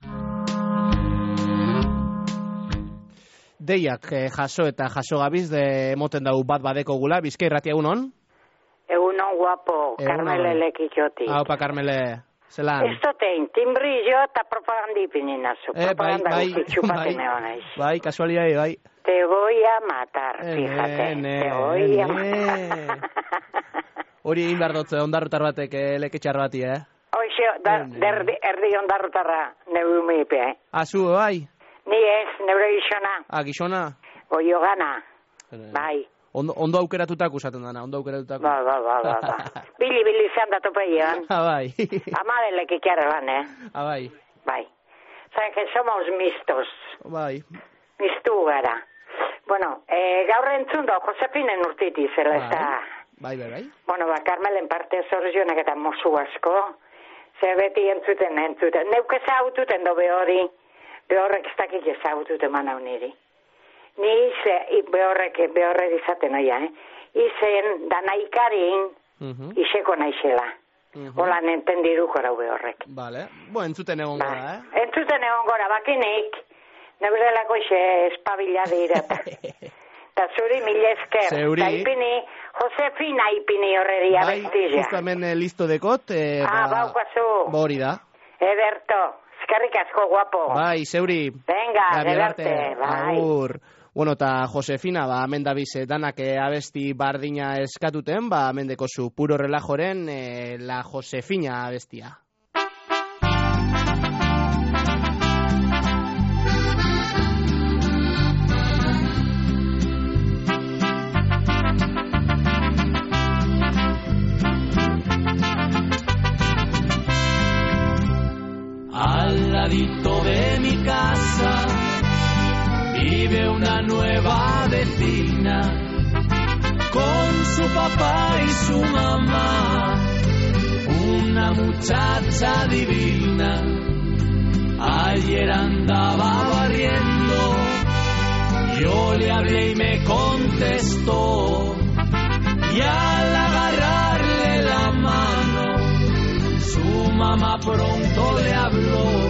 Deiak jaso eta jaso gabiz de emoten dau bat badeko gula, Bizkai irratia egunon? Egunon guapo, Carmele lekitxoti. Haupa, Carmele, zelan? Esto tein, timbrillo eta propagandipin inazu. Propaganda guztitxupaten egonaiz. Bai, kasualidade, bai. Te voy a matar, fíjate. Te voy a matar. Hori egin behar dutze, ondarrutar batek leketxar bati, Hoxe, erdi ondarrutarra neumipe, Azu, bai? Ni ez, neure gizona. Gizona? Oio gana, bai. Ondo aukeratutako usaten dana, ondo aukeratutako. Ba. Bili izan da topeioan. Bai. Amadele kikerran, Bai. Bai. Zain que somos mistos. Bai. Mistu gara. Bueno, gaur entzun da, Josepinen urtiti zela, ez da... Bai. Bueno, Carmelen parte zorzionak eta mozu asko. Zer beti entzuten. Neuk ezaututen do behori. Behorrek ez dakik ezaututen manau niri. Ni behorrek izaten oia, Izen danaikarin iseko naixela. Hola nentendiru jora behorrek. Vale. Entzuten egon gora, Entzuten egon gora, bakinik. Neurelako espabila dira. Eta zuri mil esker. Zeuri. Ta ipini, Josefina ipini horreria bestizia. Bai, justamen listo dekot. Baukazu. Hori da. Ederto, eskerrik asko guapo. Bai, zeuri. Venga, gerarte, bai. Agur. Bueno, eta Josefina, hemen dabiz danak abesti bardina eskatuten, hemen dekozu puro relajoren La Josefina abestia. Al ladito de mi casa vive una nueva vecina con su papá y su mamá, una muchacha divina. Ayer andaba barriendo, yo le hablé y me contestó, y al agarrarle la mano su mamá pronto le habló,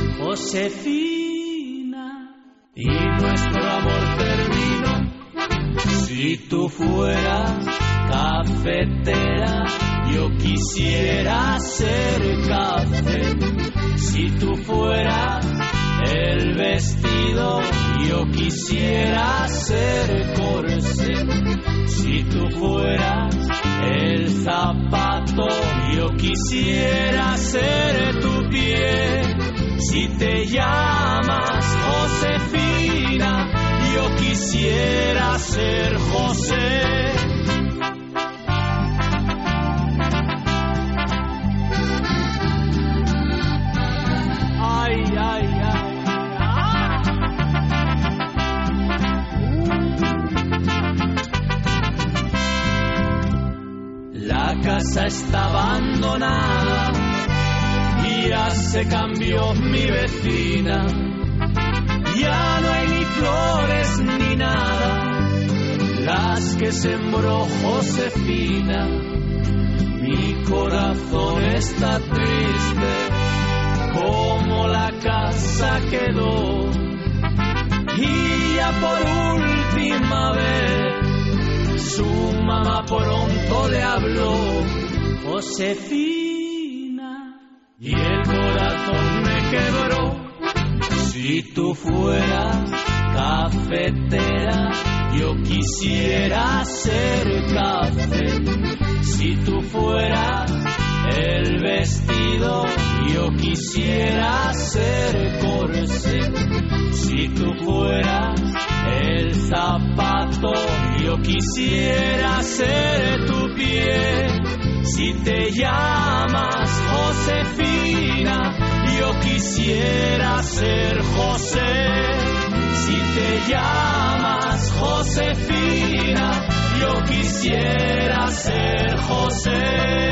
Josefina, y nuestro amor terminó. Si tú fueras cafetera, yo quisiera ser café. Si tú fueras el vestido, yo quisiera ser corsé. Si tú fueras el zapato, yo quisiera ser tu pie. Si te llamas Josefina, yo quisiera ser José. Ay, ay, ay. La casa está abandonada y ya se cambió mi vecina. Ya no hay ni flores ni nada, las que sembró Josefina. Mi corazón está triste, como la casa quedó. Y ya por última vez, su mamá pronto le habló. Josefina, y el corazón me quebró. Si tú fueras cafetera, yo quisiera ser café. Si tú fueras el vestido, yo quisiera ser corsé. Si tú fueras el zapato, yo quisiera ser tu pie. Si te llamas Josefina, yo quisiera ser José. Si te llamas Josefina, yo quisiera ser José.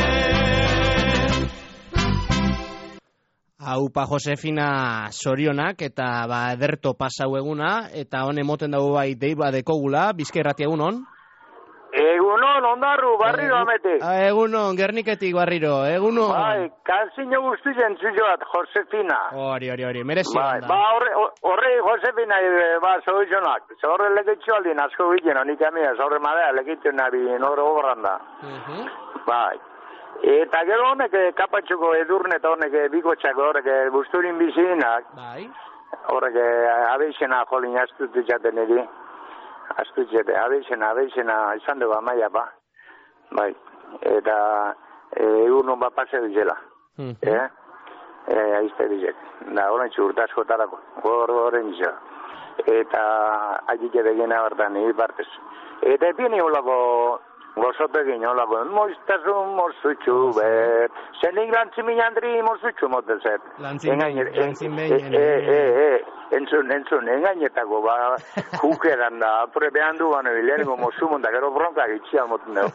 Aupa Josefina sorionak eta ederto pasau eguna eta hone moten dago bai deiba dekogula, Bizkairratia egunon. Egunon, ondarru, barriro amete. Egunon, Gerniketik barriro, egunon. Bai, kanzino guztien zuzoat, Josefina. Hori, merezi onda. Ba, horre Josefina, zoizonak. Zorre lekitzu aldin, asko giten, honik amia, zorre madea, lekitzu nabi, nore obranda. Bai. Eta gero honek kapatxuko edurne eta honek bikotxako horrek busturin bizinak. Bai. Horrek abeixena jolin astutu jaten edi. Astutxete, abeixena, izan dugu amaia ba. Bai, eta egunon bat pase duzela. Aizte duzek. Da, horren txurtasko tarako. Horren izan. Eta agike degena bertan, partez. Eta epini holako gozote egin holako. Moiztasun mozutxu bet. Zenik lantzimin handri mozutxu motelzet. Lantzin behin. Entzun, engainetako, jukeran da, apure behan du bano bilengo mozumun da, gero bronkak itxian moten dugu.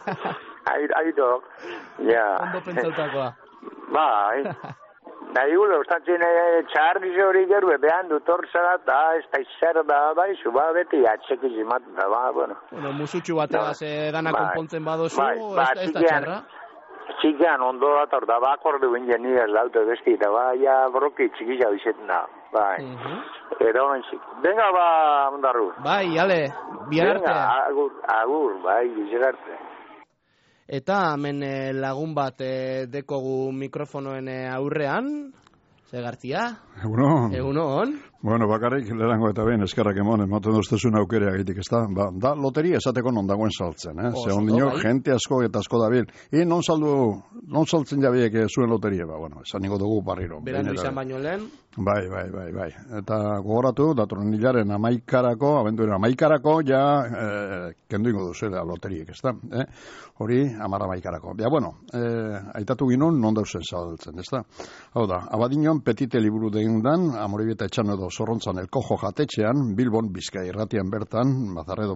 Aidok, ja. Ondo pentsautakoa. Bai. Nahi gule, ostatzen txarri zori gero, behan du torzara, eta ez da izer da, bai, zuba beti atxekiz imaten da, bueno. Bueno, musutxu batera ze dana konpontzen badozu, ez da txarra? Txikian ondo dator, da bakorde bingen nire lauto besti, eta ja broki txikisa bizetan da, bai. Eta honen txik. Venga, ondarru. Bai, ale, bian arte. Agur, bai, bizer arte. Eta hemen lagun bat dekogu mikrofonoen aurrean, Zegartia. Egunon. Bueno, bakarrik lehenango eta behin eskerrak ematen duztezun aukera egitik, ez da? Da, loteria esateko non dagoen saltzen, Ze ondino, jente asko eta asko dabil. Non saltzen jabiek zuen loteria, bueno, esan nigo dugu barriro. Berandu izan baino lehen? Bai. Eta gogoratu, datorren hilaren abenduaren amaikarako, kendu ingo duzela loteriek, ez da? Hori, 10 Ja, bueno, aitatu ginen, non dauzen saltzen, ez da? Hau da, abadinon petite liburu degundan, Amoribieta etxano edo zorrontzan elkojo jatetxean, Bilbon, Bizkairratian bertan, Mazarredo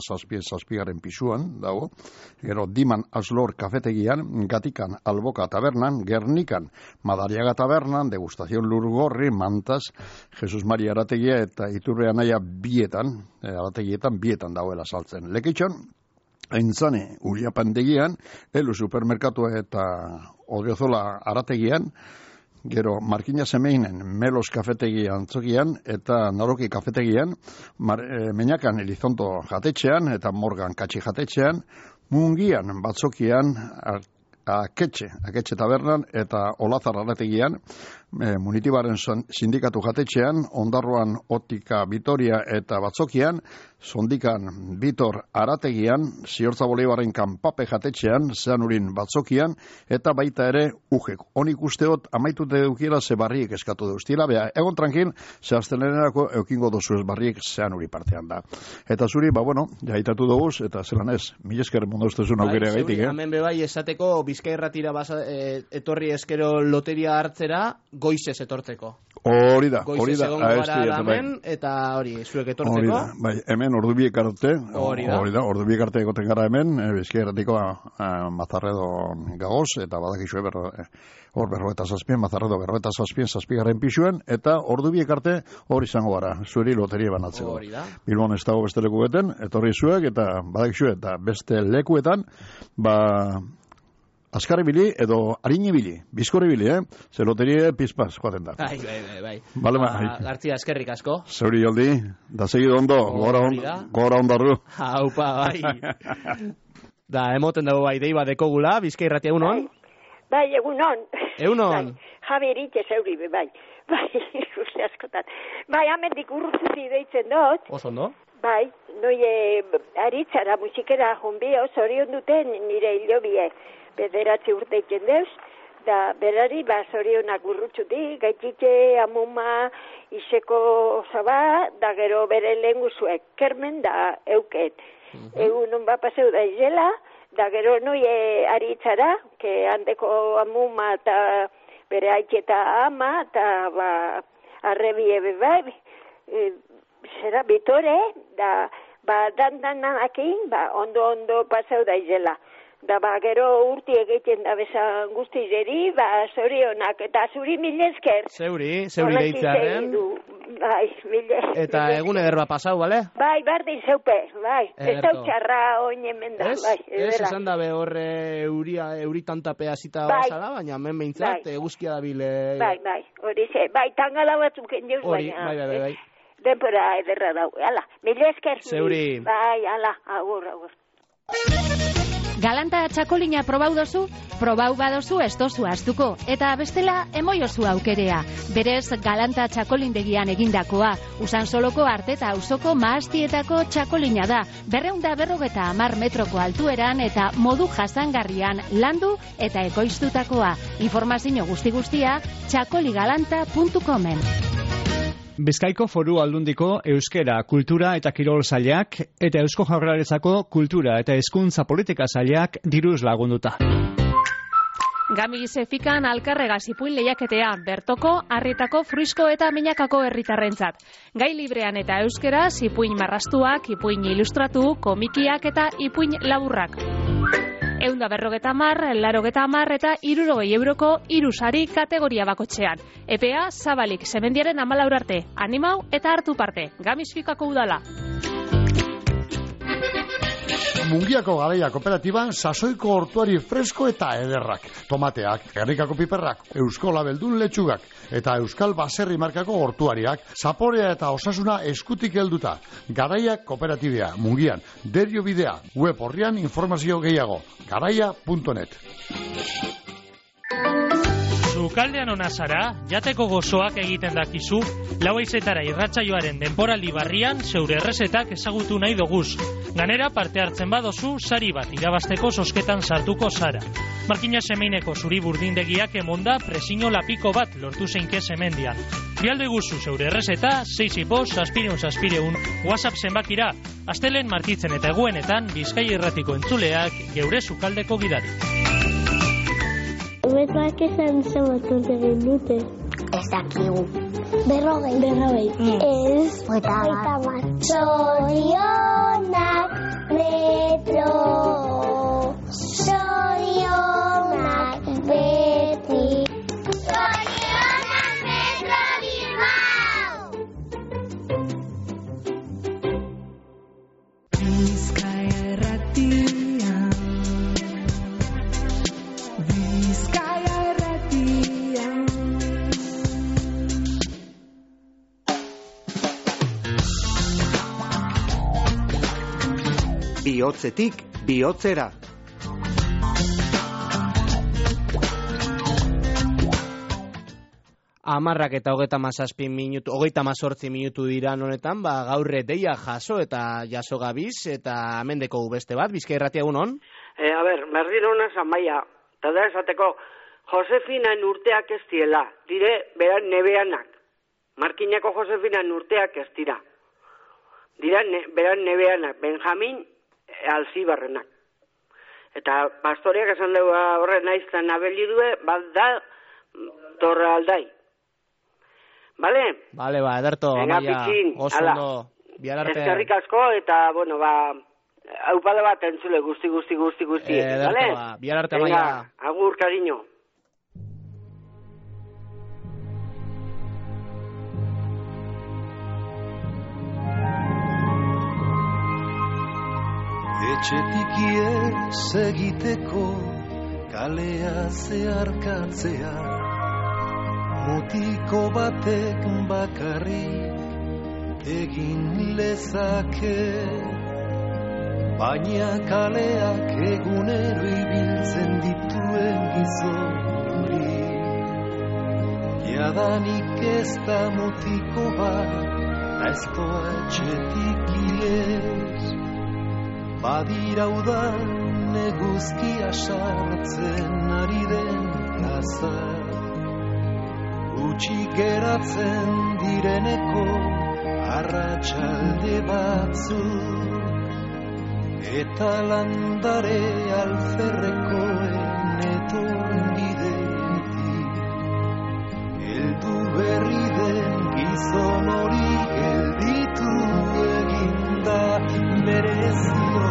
47 pisuan, dago, gero Diman Aslor kafetegian, Gatikan Alboka tabernan, Gernikan Madariaga tabernan, Degustazion Lurgorri, Mantas, Jesus Maria Arategia eta Iturbe Anaia Arategietan bietan dagoela saltzen. Lekitxon, Aintzane Uliapandegian, Elu Supermerkatua eta Odriozola Arategian, gero Markina Semeinen Melos kafetegia antzokian eta Naroki kafetegian, Meñakan Elizonto jatetxean eta Morgan Katxi jatetxean, Mungian Batzokian Aketxe tabernan eta Olazar arategian, Munitibaren sindikatu jatetxean, Ondarroan Otika Vitoria eta Batzokian, Sondikan Bitor Arategian, Ziortza Bolibaren Kanpape jatetxean, Zeanurin Batzokian, eta baita ere Ujek. Honik usteot, amaitute eukiela ze barriek eskatu deustila, bea, egon tranquil, ze astelenerako eukingo dozu ez barriek Zeanuri partean da. Eta zuri, jaitatu doguz, eta zelan ez, mil esker mundu ustezun aukere gaitik, Hemen bebai esateko, Bizkairratira etorri eskero loteria hartzera, goizez etortzeko. Hori da. Goizez egon gara hemen, eta hori, zuek etortzeko. Hori da, bai, hemen ordubiek arte, ordubiek arte egoten gara hemen, Bizkairratiko Mazarredo gagoz, eta badakizue hor berroeta zazpien, Mazarredo berroeta zazpien, zazpigaren pixuen, eta ordubiek arte hori izango gara, zueri loteria banatzeko. Bilbon ez dago beste lekueten, etorri zuek, eta badakizue, eta beste lekuetan, Azkarri bili edo harini bili, bizkorri bili, Ze loteria pizpaz joaten da. Bai. Bale, Gartzia, eskerrik asko. Zeuri joldi, da segido ondo, gora ondarru. Haupa, bai. Da, emoten dago bai, deiba dekogula, Bizkairratia egunon? Bai, egunon. Egunon. Javi eritxe zeuri, bai. Bai, uste askotan. Bai, amendik urruzuti deitzen dut. Oso ondo? Bai, noi aritzara musikera junbio, zorion duten nire hilobie. Bederatzi urte iken deuz, da berari zorionak urrutzuti, gaititxe, amuma, iseko zaba, da gero bere lehen guzuek, kermen da euket. Egun paseu da izela, da gero noi aritzara, que handeko amuma eta bere haitxeta ama, eta arrebie bebai, zera bitore, da dandanekin, ondo paseu da izela. Da gero urti egiten da bezan guztizeri, zorionak, eta zuri mil esker. Zeuri deitzaren. Bai, mil esker. Eta egun ederba pasau, bale? Bai, bardin zeupe, bai. Ez da utxarra oin hemen da, bai. Ez esan dabe horre euritantapea zita basala, baina hemen behintzat, eguzkia da bile. Bai, hori ze. Bai, tangala batzuk endiuz, baina. Bai. Denpora ederra dau. Ala, mil esker. Zeuri. Bai, ala, agur. Galanta txakolina probau dozu? Probau badozu ez dozu astuko. Eta bestela, emoiozu aukerea. Berez, Galanta txakolindegian egindakoa. Usansoloko arte eta auzoko mahastietako txakolina da. 250 metroko altueran eta modu jasangarrian landu eta ekoiztutakoa. Informazio guzti-guztia txakoligalanta.comen. Bizkaiko Foru Aldundiko Euskera, Kultura eta Kirol Sailak eta Eusko Jaurlaritzako Kultura eta Hezkuntza Politika Sailak diruz lagunduta. Gami Zefikan alkarrega zipuin lehiaketea, Bertoko, Arrietako, Fruisko eta Minakako herritarrentzat. Gai librean eta euskera, zipuin marrastuak, ipuin ilustratu, komikiak eta ipuin laburrak. 150, 80 eta 60 euroko 3 sari kategoria bakotxean. EPA zabalik Semendiaren 14 arte. Animau eta hartu parte. Gamizfikako udala. Mungiako Garaia Kooperatiban sasoiko hortuari fresko eta ederrak. Tomateak, Gernikako piperrak, Eusko Labeldun letxugak eta Euskal Baserri markako hortuariak, zaporea eta osasuna eskutik helduta. Garaia Kooperatibea, Mungian, Derio Bidea, web horrian informazio gehiago. Garaia.net. Sukaldean ona zara, jateko gozoak egiten dakizu, 4:00 irratsaioaren denboraldi barrian zeure errezetak ezagutu nahi doguz. Ganera parte hartzen badozu, sari bat irabasteko zozketan sartuko zara. Markina Semeineko zuri burdindegiak emonda presino lapiko bat lortu zeinke Semendian. Bialde guzu zeure errezeta, 6-6-6-6-6 WhatsApp zenbakira, astelen martitzen eta eguenetan Bizkai Irratiko entzuleak geure sukaldeko gidari. Betuak esan zenbat urte dute. Ez dakigu. 40. Ez. 30. Zorionak metro. Zorionak beti. Zorionak metro Bilbao. Bizkaia Irratia. Bizkaia Irratia. Bihotzetik bihotzera. 10:37 minutu, 38 minutu dira honetan, gaurre deia jaso eta jaso gabiz, eta amendeko beste bat, Bizkaia Irratia egunon? A ber, berdin honaz amaia, eta da esateko, Josefinaen urteak ez diela, dire beran nebeanak. Markinako Josefinaen urteak ez dira. Dira beran nebeanak, Benjamin Alzibarrenak. Eta pastoreak esan dugu horren naiztan abeli due, bat da Torre Aldai. Bale? Bale, ederto, amaia, oso ondo, bihar arte. Eskerrik asko, eta, bueno, haupala bat entzule guzti. Ederto, bihar arte, amaia. Agur, cariño. Etxetik ies egiteko kalea zeharkatzea, mutiko batek bakarrik egin lezake, baina kaleak egunero ibiltzen dituen gizori, jadanik ez da mutiko bat, da ez doa etxetik ies. Badira udan eguzkia sartzen ari den plaza, utxi geratzen direneko arratsalde batzuk, eta landare alferrekoen etorbidetik, heldu berri den gizon hori gelditu eginda mereziote.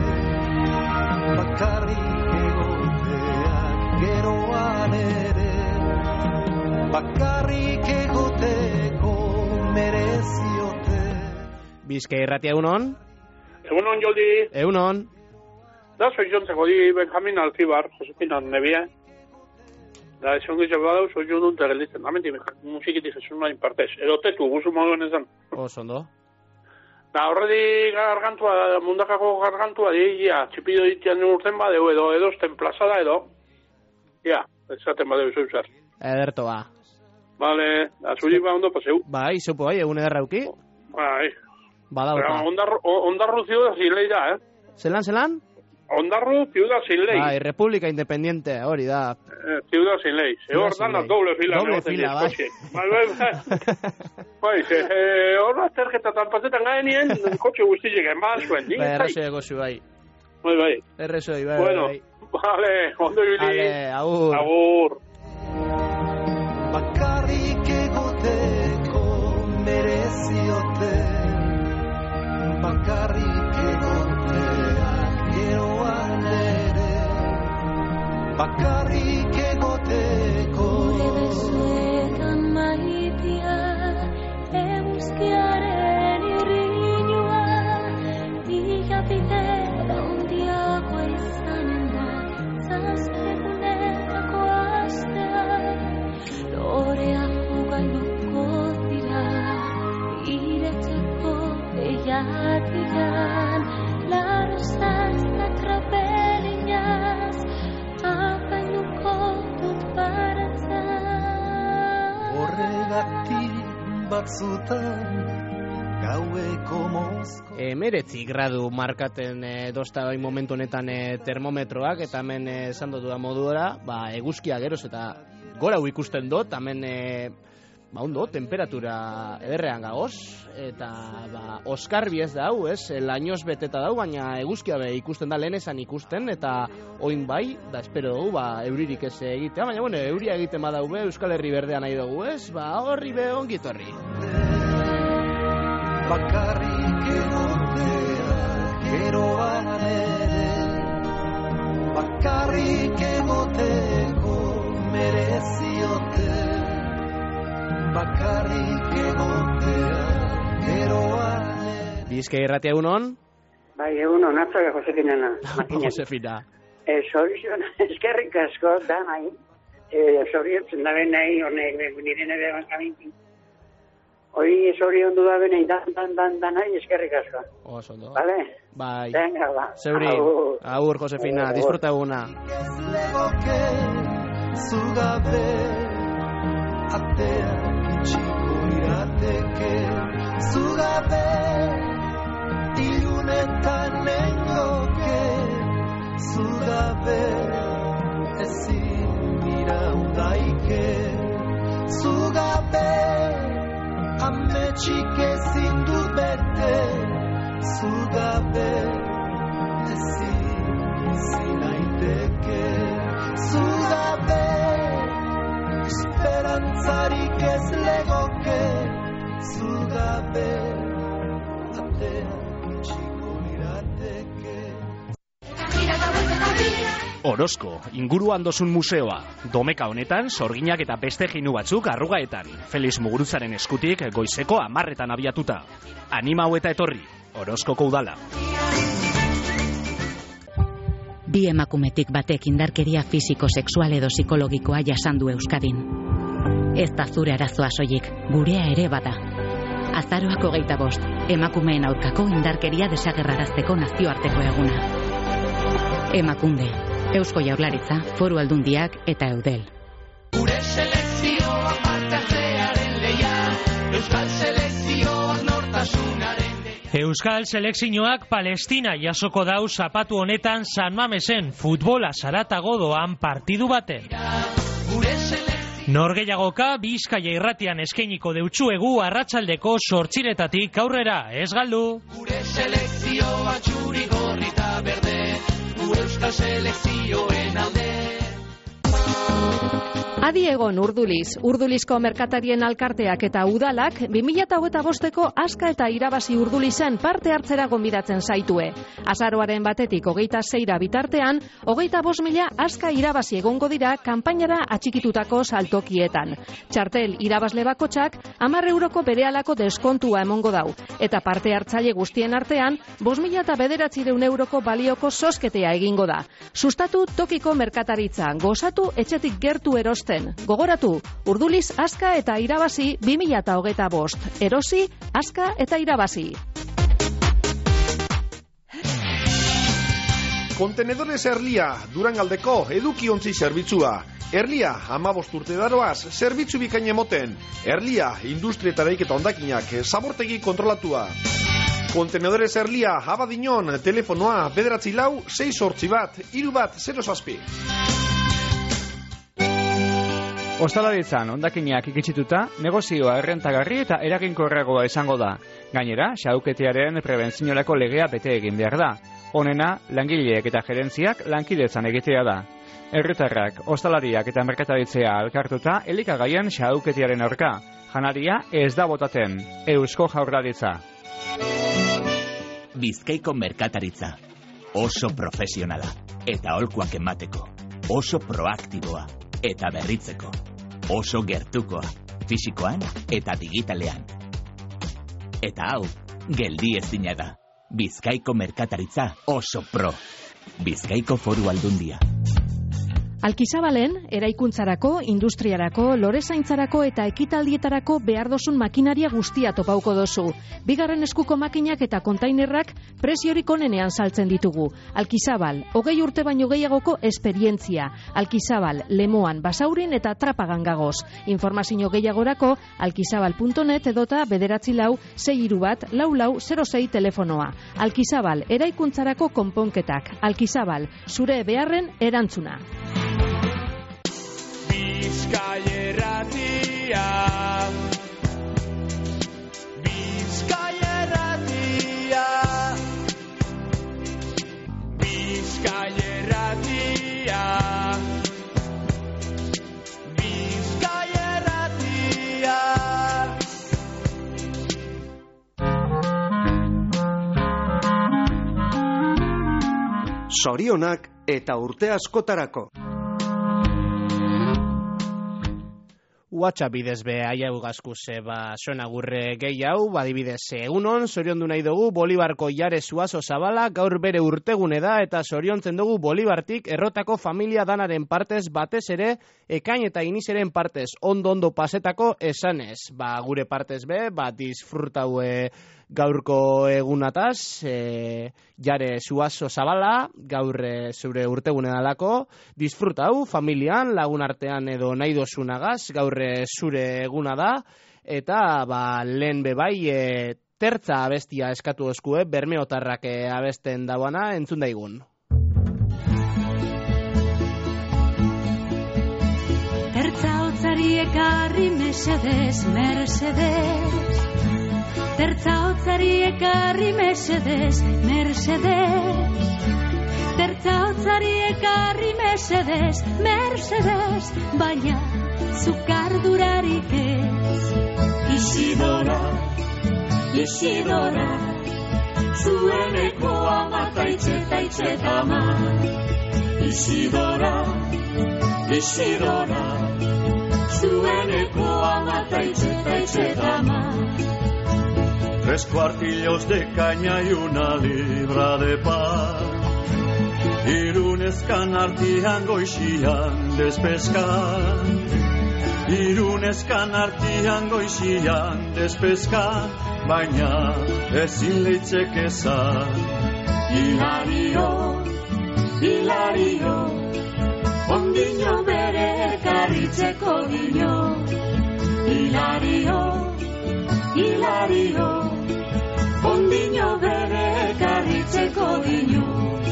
Bakarrik egoteak geroan ere, bakarrik egoteko mereziote. Bizkaia Irratia egunon? Egunon, Joldi. Egunon. Da, soy jontzeko di Benjamin Alzibar, Josefina Nebia. Da, esan gitza badau, soy jondun tegelditzen. Amenti, musikitik esun nahin partez. Edotetu, guzu moduen ezan. Osondo. Da, horredi gargantua, mundakako gargantua, ja, txipido ditian urten badeu, edo edosten plazada edo. Ja, esaten badeu zeuzar. Ederto, ba. Vale, azuri ba ondo paseu. Bai, zeupo, bai, egun ederrauki. Bai. Badauka. Ondarru ciudad sin ley da, Zelan? Ondarru ciudad sin ley. Bai, República Independiente, hori da. Ciudad sin ley. Hor dan doble fila. Doble fila, bai. Bai, hor azterketatan pasetan gaenien, kotxe guztiek enbaz zuen. Bai, errazoi egozu, bai. Bai. Errazoi, bai. Bueno, vale, ondo ibili. Vale, agur. Agur. Bakarrik egoteko mereziote, bakarrik egoteak geroan ere, bakarrik egoteko. Gure besoetan maitia, eguzkiaren irriñua, hilabide handiagoa izanen da, zazpegunetako astea, loreak ugainuko dira, iretzeko eiatian, laruzaz eta traperinaz, apainuko dut baratzan. Horregatik batzutan gaueko mozko. 19 gradu markaten dozta bai momentu honetan termometroak, eta hemen esan dutu da modura, eguzkia geroz eta gora hu ikusten dut, hemen ondo, temperatura ederrean gagoz, eta oskarbi ez da hau, lainoz beteta dau, baina eguzkia be ikusten da lehen esan ikusten, eta oin bai, da espero dugu, euririk ez egitea, baina bueno, euria egiten badau be, Euskal Herri berdea nahi dugu horri be ongitorri. Bakarrik egotea, geroan ere, bakarrik egoteko mereziote, bakarrik egotea, geroan ere. Bizkaia Irratia egunon? Bai, egunon, atzaga Josefina. Josefina. Zorion, eskerrik asko, da nahi. Zoriotzen da ben nahi, honek, nire nire kaminkin. Hoi zorion du da ben nahi, dan nahi, eskerrik asko. Oso, no? Vale? Bai. Venga, ba. Zeurin, agur, Josefina, disfruta eguna. Zugabe, ateak itxiko lirateke, zugabe ilunetan nengoke, zugabe ezin iraundaike, zugabe ametsik ezin du bete, zugabe ezin bizi naiteke, zugabe esperantzarik ez legoke, zugabe ateak itxiko lirateke. Orozko, inguruan dozun museoa. Domeka honetan, sorginak eta beste jinu batzuk arrugaetan. Felix Muguruzaren eskutik goizeko 10:00 abiatuta. Anima hau eta etorri, Orozkoko udala. Bi emakumetik batek indarkeria fisiko-sexual edo psikologikoa jasan du Euskadin. Ez da zure arazoa soilik, gurea ere bada. Azaroak 25, emakumeen aurkako indarkeria desagerrarazteko nazioarteko eguna. Emakunde, Eusko Jaurlaritza, Foru Aldundiak eta Eudel. Gure selekzioa partehartzearen leia, Euskal selekzioak nortasunaren leia. Euskal selekzioak Palestina jasoko dau zapatu honetan San Mamesen futbola zaratago doan partidu baten. Norgehiagoka Bizkaia irratian eskainiko deutsuegu arratsaldeko 8:00 aurrera, ez galdu. Gure selekzioa txuri gorri eta berde, gu Euskal selekzioen alde. Adi egon Urduliz, Urdulizko merkatarien alkarteak eta udalak 2025ko aska eta irabazi Urdulizen parte hartzera gonbidatzen zaitue. Azaroaren 1 to 26 bitartean, 25.000 aska irabazi egongo dira kanpainara atxikitutako saltokietan. Txartel irabazle bakotxak 10 euroko berehalako deskontua emongo dau, eta parte hartzaile guztien artean 5.900 euroko balioko zozketea egingo da. Sustatu tokiko merkataritza, gozatu etxetik gertu erosten. Gogoratu, Urduliz aska eta irabazi 2025. Erosi, aska eta irabazi. Kontenedores Erlia, Durangaldeko edukiontzi zerbitzua. Erlia, 15 urte daroaz, zerbitzu bikain emoten. Erlia, industrietareik eta ondakinak, zabortegi kontrolatua. Kontenedores Erlia, Abadiñon, telefonoa, 944-681-3107. Ostalaritzan ondakinak ikitsituta, negozioa errentagarri eta eraginkorragoa izango da. Gainera, xauketiaren prebentziorako legea bete egin behar da. Honena, langileek eta gerentziak lankidetzan egitea da. Herritarrak, ostalariak eta merkataritzea alkartuta, elikagaien xauketiaren aurka. Janaria ez da botaten. Eusko Jaurlaritza. Bizkaiko merkataritza. Oso profesionala. Eta aholkuak emateko. Oso proaktiboa. Eta berritzeko. Oso gertukoa, fisikoan eta digitalean. Eta hau, geldi ezina da. Bizkaiko merkataritza oso pro. Bizkaiko Foru Aldundia. Alkizabalen, eraikuntzarako, industriarako, lorezaintzarako eta ekitaldietarako behar dozun makinaria guztia topauko dozu. Bigarren eskuko makinak eta kontainerrak preziorik onenean saltzen ditugu. Alkizabal, 20 urte baino gehiagoko esperientzia. Alkizabal, Lemoan, Basaurin eta Trapagan gagoz. Informazio gehiagorako, alkizabal.net edota 944-631-4406 telefonoa. Alkizabal, eraikuntzarako konponketak. Alkizabal, zure beharren erantzuna. Bizkaierratia, Bizkaierratia, Bizkaierratia, Bizkaierratia. Zorionak eta urte askotarako. WhatsApp bidez be aiau gazkuze zuen agurre gehi hau, badibidez egunon, zoriondu nahi dugu Bolibarko Jare Zuazo Zabala, gaur bere urtegune da eta zoriontzen dugu Bolibartik errotako familia danaren partez batez ere, ekain eta inizeren partez ondo pasetako esanez. Gure partez be, disfrutaue gaurko egunataz, Jare Suazo Zabala, gaur zure urtegune dalako, disfrutau familian, lagun artean edo nahi dozunagaz, gaur zure eguna da, eta lehen bebai tertza abestia eskatu oskue, bermeotarrak abesten dauana, entzun daigun. Tertza hotzari ekarri mesedez, Mercedes. Tertza hotzari ekarri mesedez, Mercedes. Tertza hotzari ekarri mesedez, Mercedes. Baina zukardurarik ez. Isidora, Isidora, zueneko amata itxeta Isidora, Isidora, zueneko amata itxeta 3 cuartillos de caña y una libra de pan. Irunezkan artian goixian despeskan. Irunezkan artian goixian despeskan. Baina ezin leitzek ezan. Hilario, Hilario, ondino bere ekarritzeko dino. Hilario, Hilario, ondino bere ekarritzeko dino.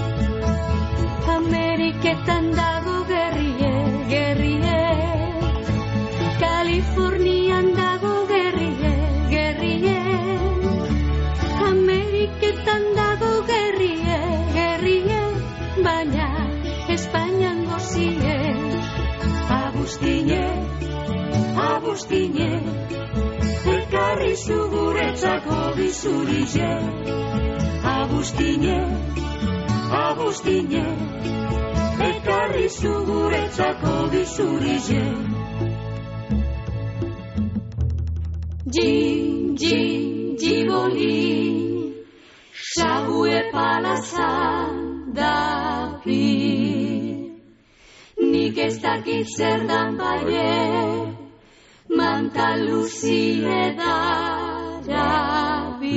Ameriketan dago gerrie, gerrie. Kalifornian dago gerrie, gerrie. Ameriketan dago gerrie, gerrie. Baina Espainian gozie. Agustine, Agustine, ekarri zuguretzako bizurize. Agustine, Agustine, ekarri zuguretzako bizurize. Jin, jin, jibolin, xabue palazan dapi. Nik ez dakit zer dan baie, manta luzie darabi.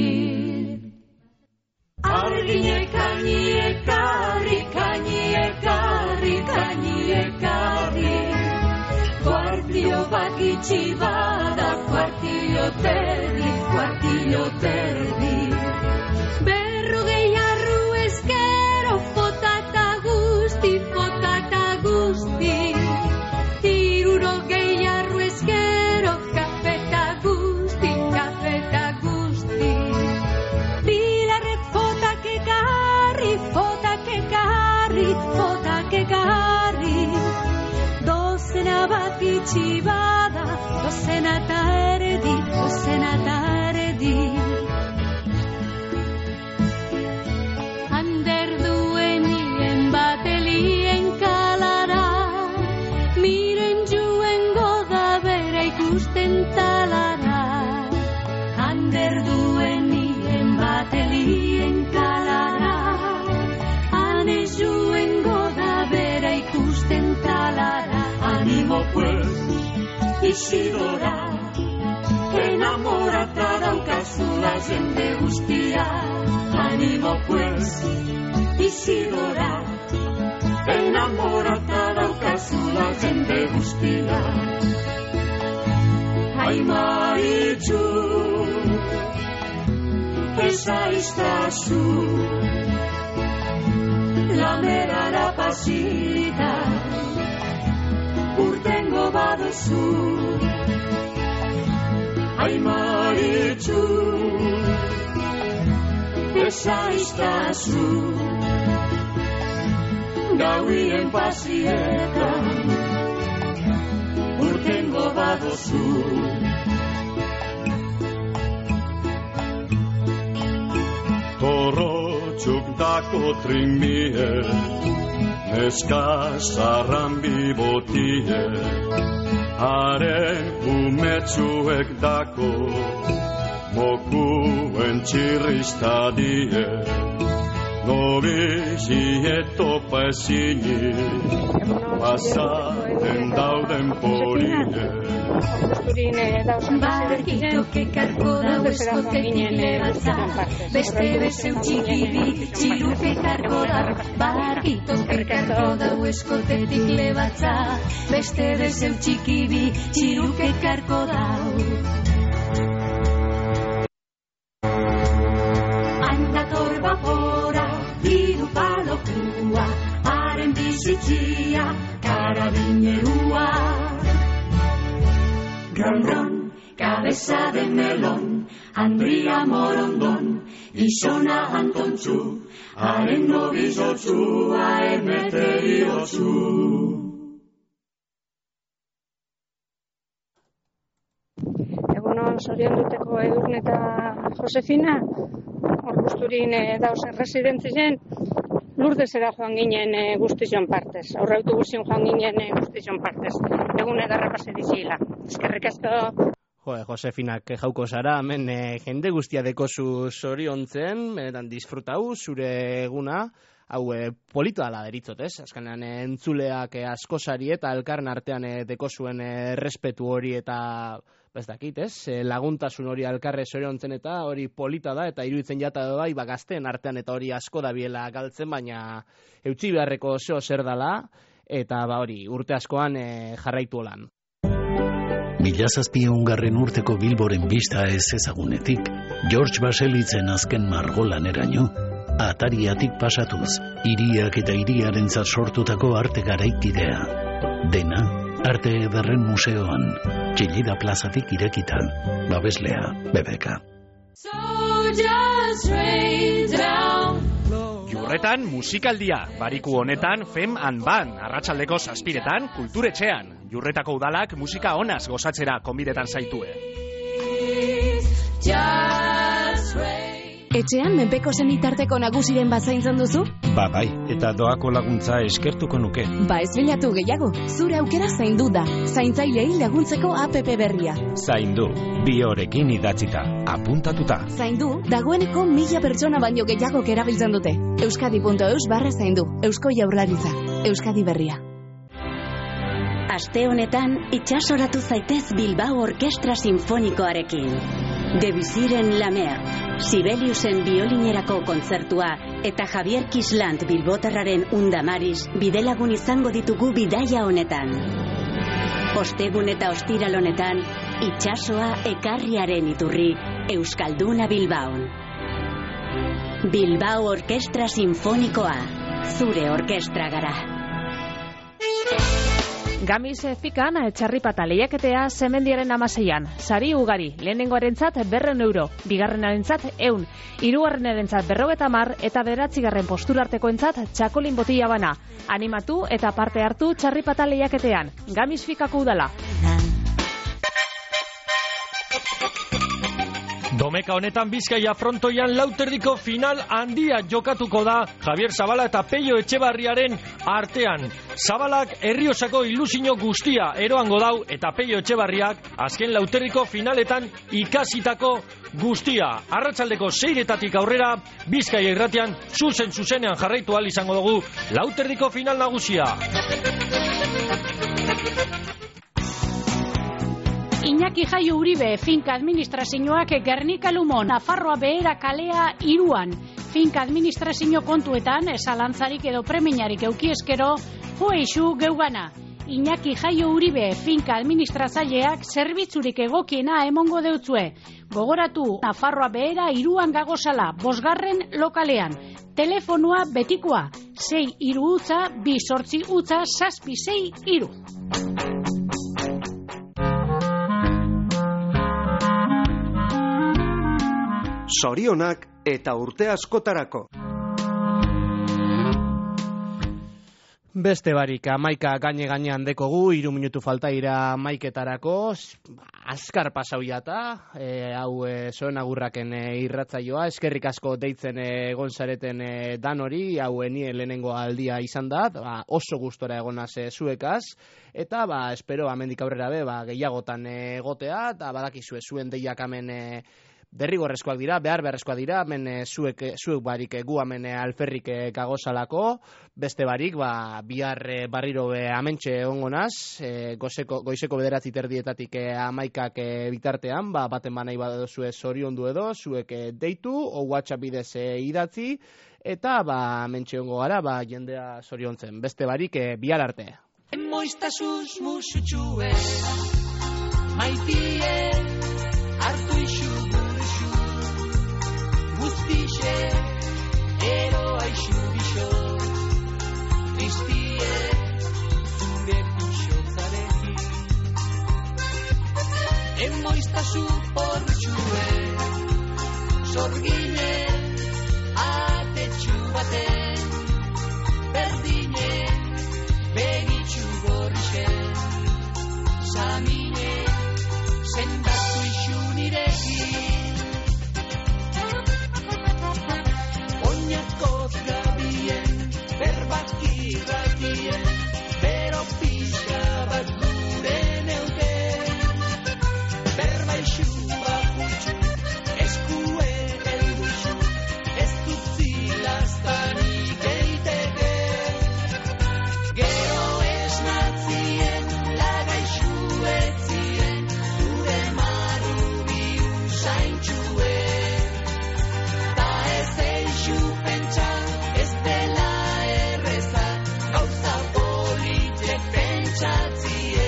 Arginek kaini ekarri, kaini ekarri, kaini ekarri. Kuartio bat itxi bada, kuartio terdi, kuartio terdi. Berrogei arru ezkero, fotata guzti, fotata guzti. Hirurogei arru ezkero, kafeta guzti, kafeta guzti. Bilarrek fotak ekarri, fotak ekarri, fotak ekarri. Dozena bat itxi bada, dozena ta erdi, dozena ta erdi. Ander duen hien bat elien kalara, miren juen goda bera ikusten talara. Ander duen hien bat elien kalara, ane juen goda bera ikusten talara. Animo pues, Isidora, enamorata daukazula jende guztia. Animo pues, Isidora, enamorata daukazula jende guztia. Ai maritxu, esaiztazu, lamerara pasita, urtengo baduzu. Ai maritxu, esaiztazu, gauien pasietan, urtengo baduzu. Torrotxuk dako trimie, neska zarran bibotie, haren umetsuek dako, mokuen txirriztadie. Nobizi etopa ezinik, pasaten dauden polinek. Barkitok ekarko dau eskotekin lebatza, beste bezeu txikibi, txiruk ekarko dau. Barkitok ekarko dau eskotetik lebatza, beste bezeu txikibi, txiruk ekarko dau. Handator bapora, diru palokua, haren bizitzia, karabinerua. Ron, cabeza de melón, Andria Morondón, Isona Antontzu, haren nobizotzua emeteriotzu. Egunon, zorion duteko Edurne eta Josefina, orgusturin dauz erresidentzien, Lurdesera joan ginen guztizion partez. Aurre autobusin joan ginen guztizion partez. Egun edarra pase dizila. Eskerrik asko. Josefinak jauko zara, hemen jende guztia dekozu zoriontzen, benetan disfrutau zure eguna, hau polito dala deritzot, ez? Azkenean entzuleak askozari eta elkarren artean dekozuen errespetu hori eta ez dakit, ez? Laguntasun hori elkarre zoriontzen eta hori polita da eta iruditzen jata bai, gazteen artean eta hori asko da biela galtzen, baina eutzi beharreko zeo zer dala eta hori urte askoan jarraitu olan. 1700. urteko Bilboren bista ez ezagunetik, George Baselitzen azken margolaneraino, atariatik pasatuz, hiriak eta hiriarentzat sortutako arte garaikidea. Dena, Arte Ederren Museoan, Txillida plazatik irekita, babeslea, BBK. Jurretan musikaldia, bariku honetan Fem and Band, arratsaldeko 7:00 kulturetxean. Jurretako udalak musika onaz gozatzera konbidetan zaitue. Etxean menpeko senitarteko nagusiren bat zaintzen duzu? Ba bai, eta doako laguntza eskertuko nuke. Ba ez bilatu gehiago, zure aukera zaindu da. Zaintzailei laguntzeko APP berria. Zaindu, 2 horekin idatzita, apuntatuta. Zaindu, dagoeneko 1000 pertsona baino gehiago erabiltzen dute. Euskadi.eus/zaindu, Eusko Jaurlaritza, Euskadi berria. Aste honetan, itxasoratu zaitez Bilbao Orkestra Sinfonikoarekin. Debussyren La Mer, Sibeliusen biolinerako kontzertua eta Javier Kislant Bilbotarraren Undamariz bidelagun izango ditugu bidaia honetan. Ostegun eta ostiral honetan, itxasoa ekarriaren iturri, Euskalduna Bilbaon. Bilbao Orkestra Sinfonikoa, zure orkestra gara. Gamis Fikan txarripata lehiaketea Semendiaren 16an. Sari ugari, lehenengoarentzat 200 euro, bigarrenarentzat 100, hirugarrenarentzat 50 eta 9. posturartekoentzat txakolin botila bana. Animatu eta parte hartu txarripata lehiaketean. Gamis Fikako udala. Domeka honetan Bizkaia frontoian lauterdiko final handia jokatuko da Javier Zabala eta Peio Etxebarriaren artean. Zabalak Erriosako ilusio guztia eroango dau eta Peio Etxebarriak azken lauterdiko finaletan ikasitako guztia. Arratsaldeko 6:00 aurrera Bizkaia irratian zuzenean jarraitu ahal izango dugu lauterdiko final nagusia. Iñaki Jaio Uribe, finka administrazioak Gernika Lumon, Nafarroa Behera kalea 3an. Finka administrazio kontuetan, zalantzarik edo preminarik eukieskero, joeixu geugana. Iñaki Jaio Uribe, finka administratzaileak zerbitzurik egokiena emongo deutzue. Gogoratu, Nafarroa Behera 3an gagozala, 5. lokalean. Telefonua betikoa, 6 utza, 2 8 utza, 7 6 3. Zorionak eta urte askotarako. Beste barik, 11 gainean dekogu, 3 minutu falta ira 11etarako, azkar pasauiata, hau zoen agurraken irratzaioa, eskerrik asko deitzen egon zareten dan hori, hau nien lehenengo aldia izan da, oso gustora egonaz zuekaz, eta espero amendik aurrera be, gehiagotan egotea, eta badakizue zuen deiak hemen derrigorrezkoak dira, beharrezkoak dira, hemen zuek barik gu hemen alferrik gagozalako, beste barik, bihar barriro amentxe egongo naz, goizeko 9:30 11 bitartean, baten nahi baduzue zoriondu edo, zuek deitu, o WhatsApp bidez idatzi, eta amentxe egongo gara, jendea zoriontzen. Beste barik, bihar arte. Emoiztasuz musutxue, maitie, hartu isu gurixu, guztixe, eroa isu bixo, tristie, zure pixotzarekin. Emoiztazu porrutxue, sorgine, atetxu baten, berdine, begitxu gorrixen, samine, sendatu isu nirekin. Oinarkoz gabien, berbak irratien, bero pixka bat gure neuken. Berba isu bakutxu, eskue elbuxu, ez dutzilaztanik eiteke. Gero esnatzien, lagaixu etzien, zure marrubi usaintxue. Ta ez eixu pentsa, ez dela erreza, gauza politek pentsatzie.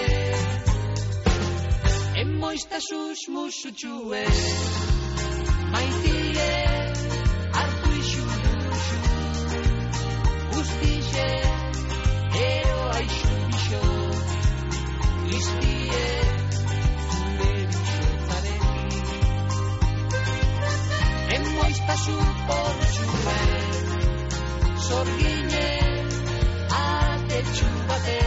Emoiztasuz musutxue, maitie, hartu isu duzu, guztixe, eroa isu bixo, listie, zure bixotzarekin. Emoiztazu portxue, sorgine, atetxu baten,